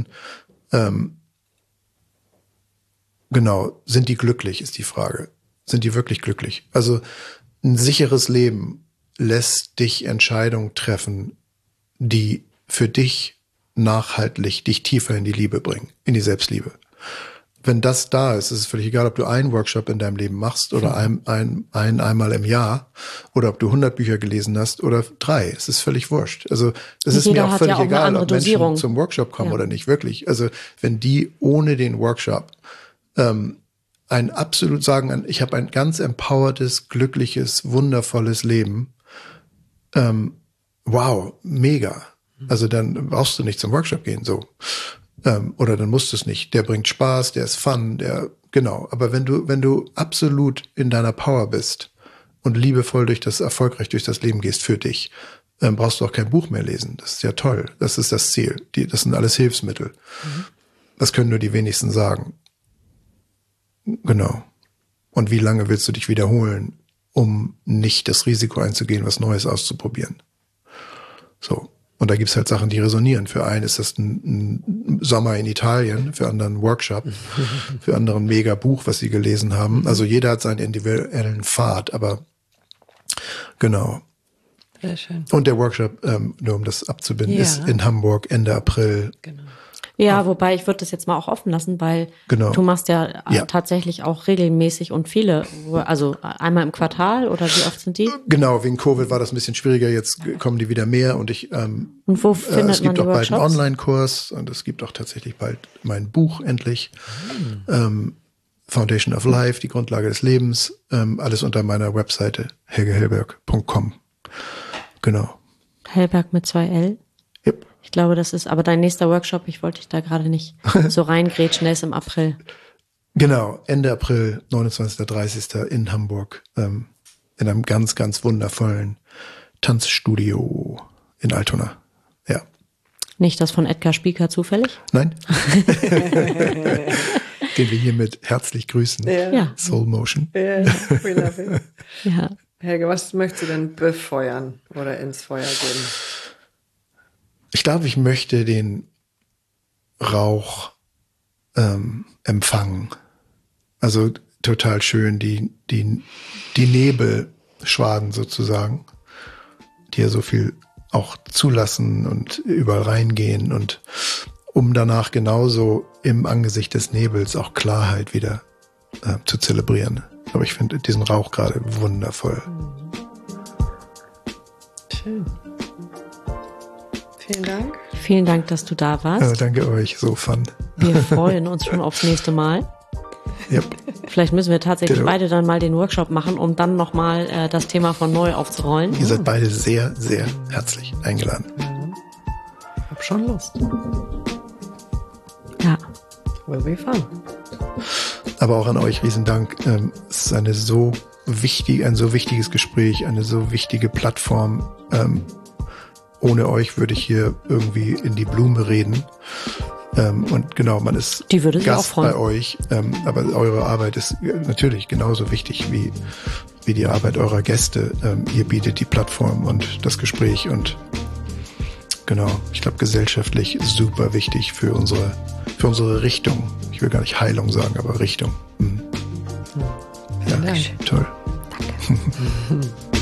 Genau, sind die glücklich, ist die Frage. Sind die wirklich glücklich? Also ein sicheres Leben lässt dich Entscheidungen treffen, die für dich nachhaltig dich tiefer in die Liebe bringen, in die Selbstliebe. Wenn das da ist, ist es völlig egal, ob du einen Workshop in deinem Leben machst oder einmal im Jahr oder ob du 100 Bücher gelesen hast oder 3. Es ist völlig wurscht. Also es ist mir auch völlig egal, ob Menschen zum Workshop kommen oder nicht, wirklich. Also wenn die ohne den Workshop ich habe ein ganz empowertes, glückliches, wundervolles Leben. Wow, mega. Also dann brauchst du nicht zum Workshop gehen, so. Oder dann musst du es nicht. Der bringt Spaß, der ist fun, genau. Aber wenn du absolut in deiner Power bist und liebevoll erfolgreich durch das Leben gehst für dich, brauchst du auch kein Buch mehr lesen. Das ist ja toll. Das ist das Ziel. Das sind alles Hilfsmittel. Das können nur die wenigsten sagen. Genau. Und wie lange willst du dich wiederholen, um nicht das Risiko einzugehen, was Neues auszuprobieren? So. Und da gibt's halt Sachen, die resonieren. Für einen ist das ein Sommer in Italien, für anderen ein Workshop, für anderen ein mega Buch, was sie gelesen haben. Also jeder hat seinen individuellen Pfad, aber genau. Sehr schön. Und der Workshop, nur um das abzubinden, ist in Hamburg Ende April. Genau. Ja, wobei ich würde das jetzt mal auch offen lassen, weil du machst ja tatsächlich auch regelmäßig und viele, also einmal im Quartal oder wie oft sind die? Genau, wegen Covid war das ein bisschen schwieriger, jetzt kommen die wieder mehr und und wo findet es gibt man die auch bald einen Workshops? Online-Kurs und es gibt auch tatsächlich bald mein Buch endlich. Foundation of Life, die Grundlage des Lebens, alles unter meiner Webseite helgehellberg.com. Genau. Hellberg mit 2 L? Yep. Ich glaube, das ist aber dein nächster Workshop. Ich wollte dich da gerade nicht so reingrätschen. Der ist im April. Genau, Ende April, 29. 30. in Hamburg, in einem ganz, ganz wundervollen Tanzstudio in Altona. Ja. Nicht das von Edgar Spieker zufällig? Nein? Den wir hiermit herzlich grüßen. Ja. Soul Motion. Ja, we love it. Ja. Helge, was möchtest du denn befeuern oder ins Feuer geben? Ich glaube, ich möchte den Rauch empfangen. Also total schön, die Nebelschwaden sozusagen, die ja so viel auch zulassen und überall reingehen und um danach genauso im Angesicht des Nebels auch Klarheit wieder zu zelebrieren. Aber ich finde diesen Rauch gerade wundervoll. Schön. Vielen Dank. Vielen Dank, dass du da warst. Danke euch, so fun. Wir freuen uns schon aufs nächste Mal. Yep. Vielleicht müssen wir tatsächlich beide dann mal den Workshop machen, um dann nochmal das Thema von neu aufzurollen. Ihr seid beide sehr, sehr herzlich eingeladen. Ich hab schon Lust. Ja. Will be fun. Aber auch an euch riesen Dank. Es ist ein so wichtiges Gespräch, eine so wichtige Plattform. Ohne euch würde ich hier irgendwie in die Blume reden. Und genau, man ist Gast bei euch. Aber eure Arbeit ist natürlich genauso wichtig wie die Arbeit eurer Gäste. Ihr bietet die Plattform und das Gespräch und genau, ich glaube gesellschaftlich super wichtig für unsere Richtung. Ich will gar nicht Heilung sagen, aber Richtung. Ja, Danke. toll. Danke.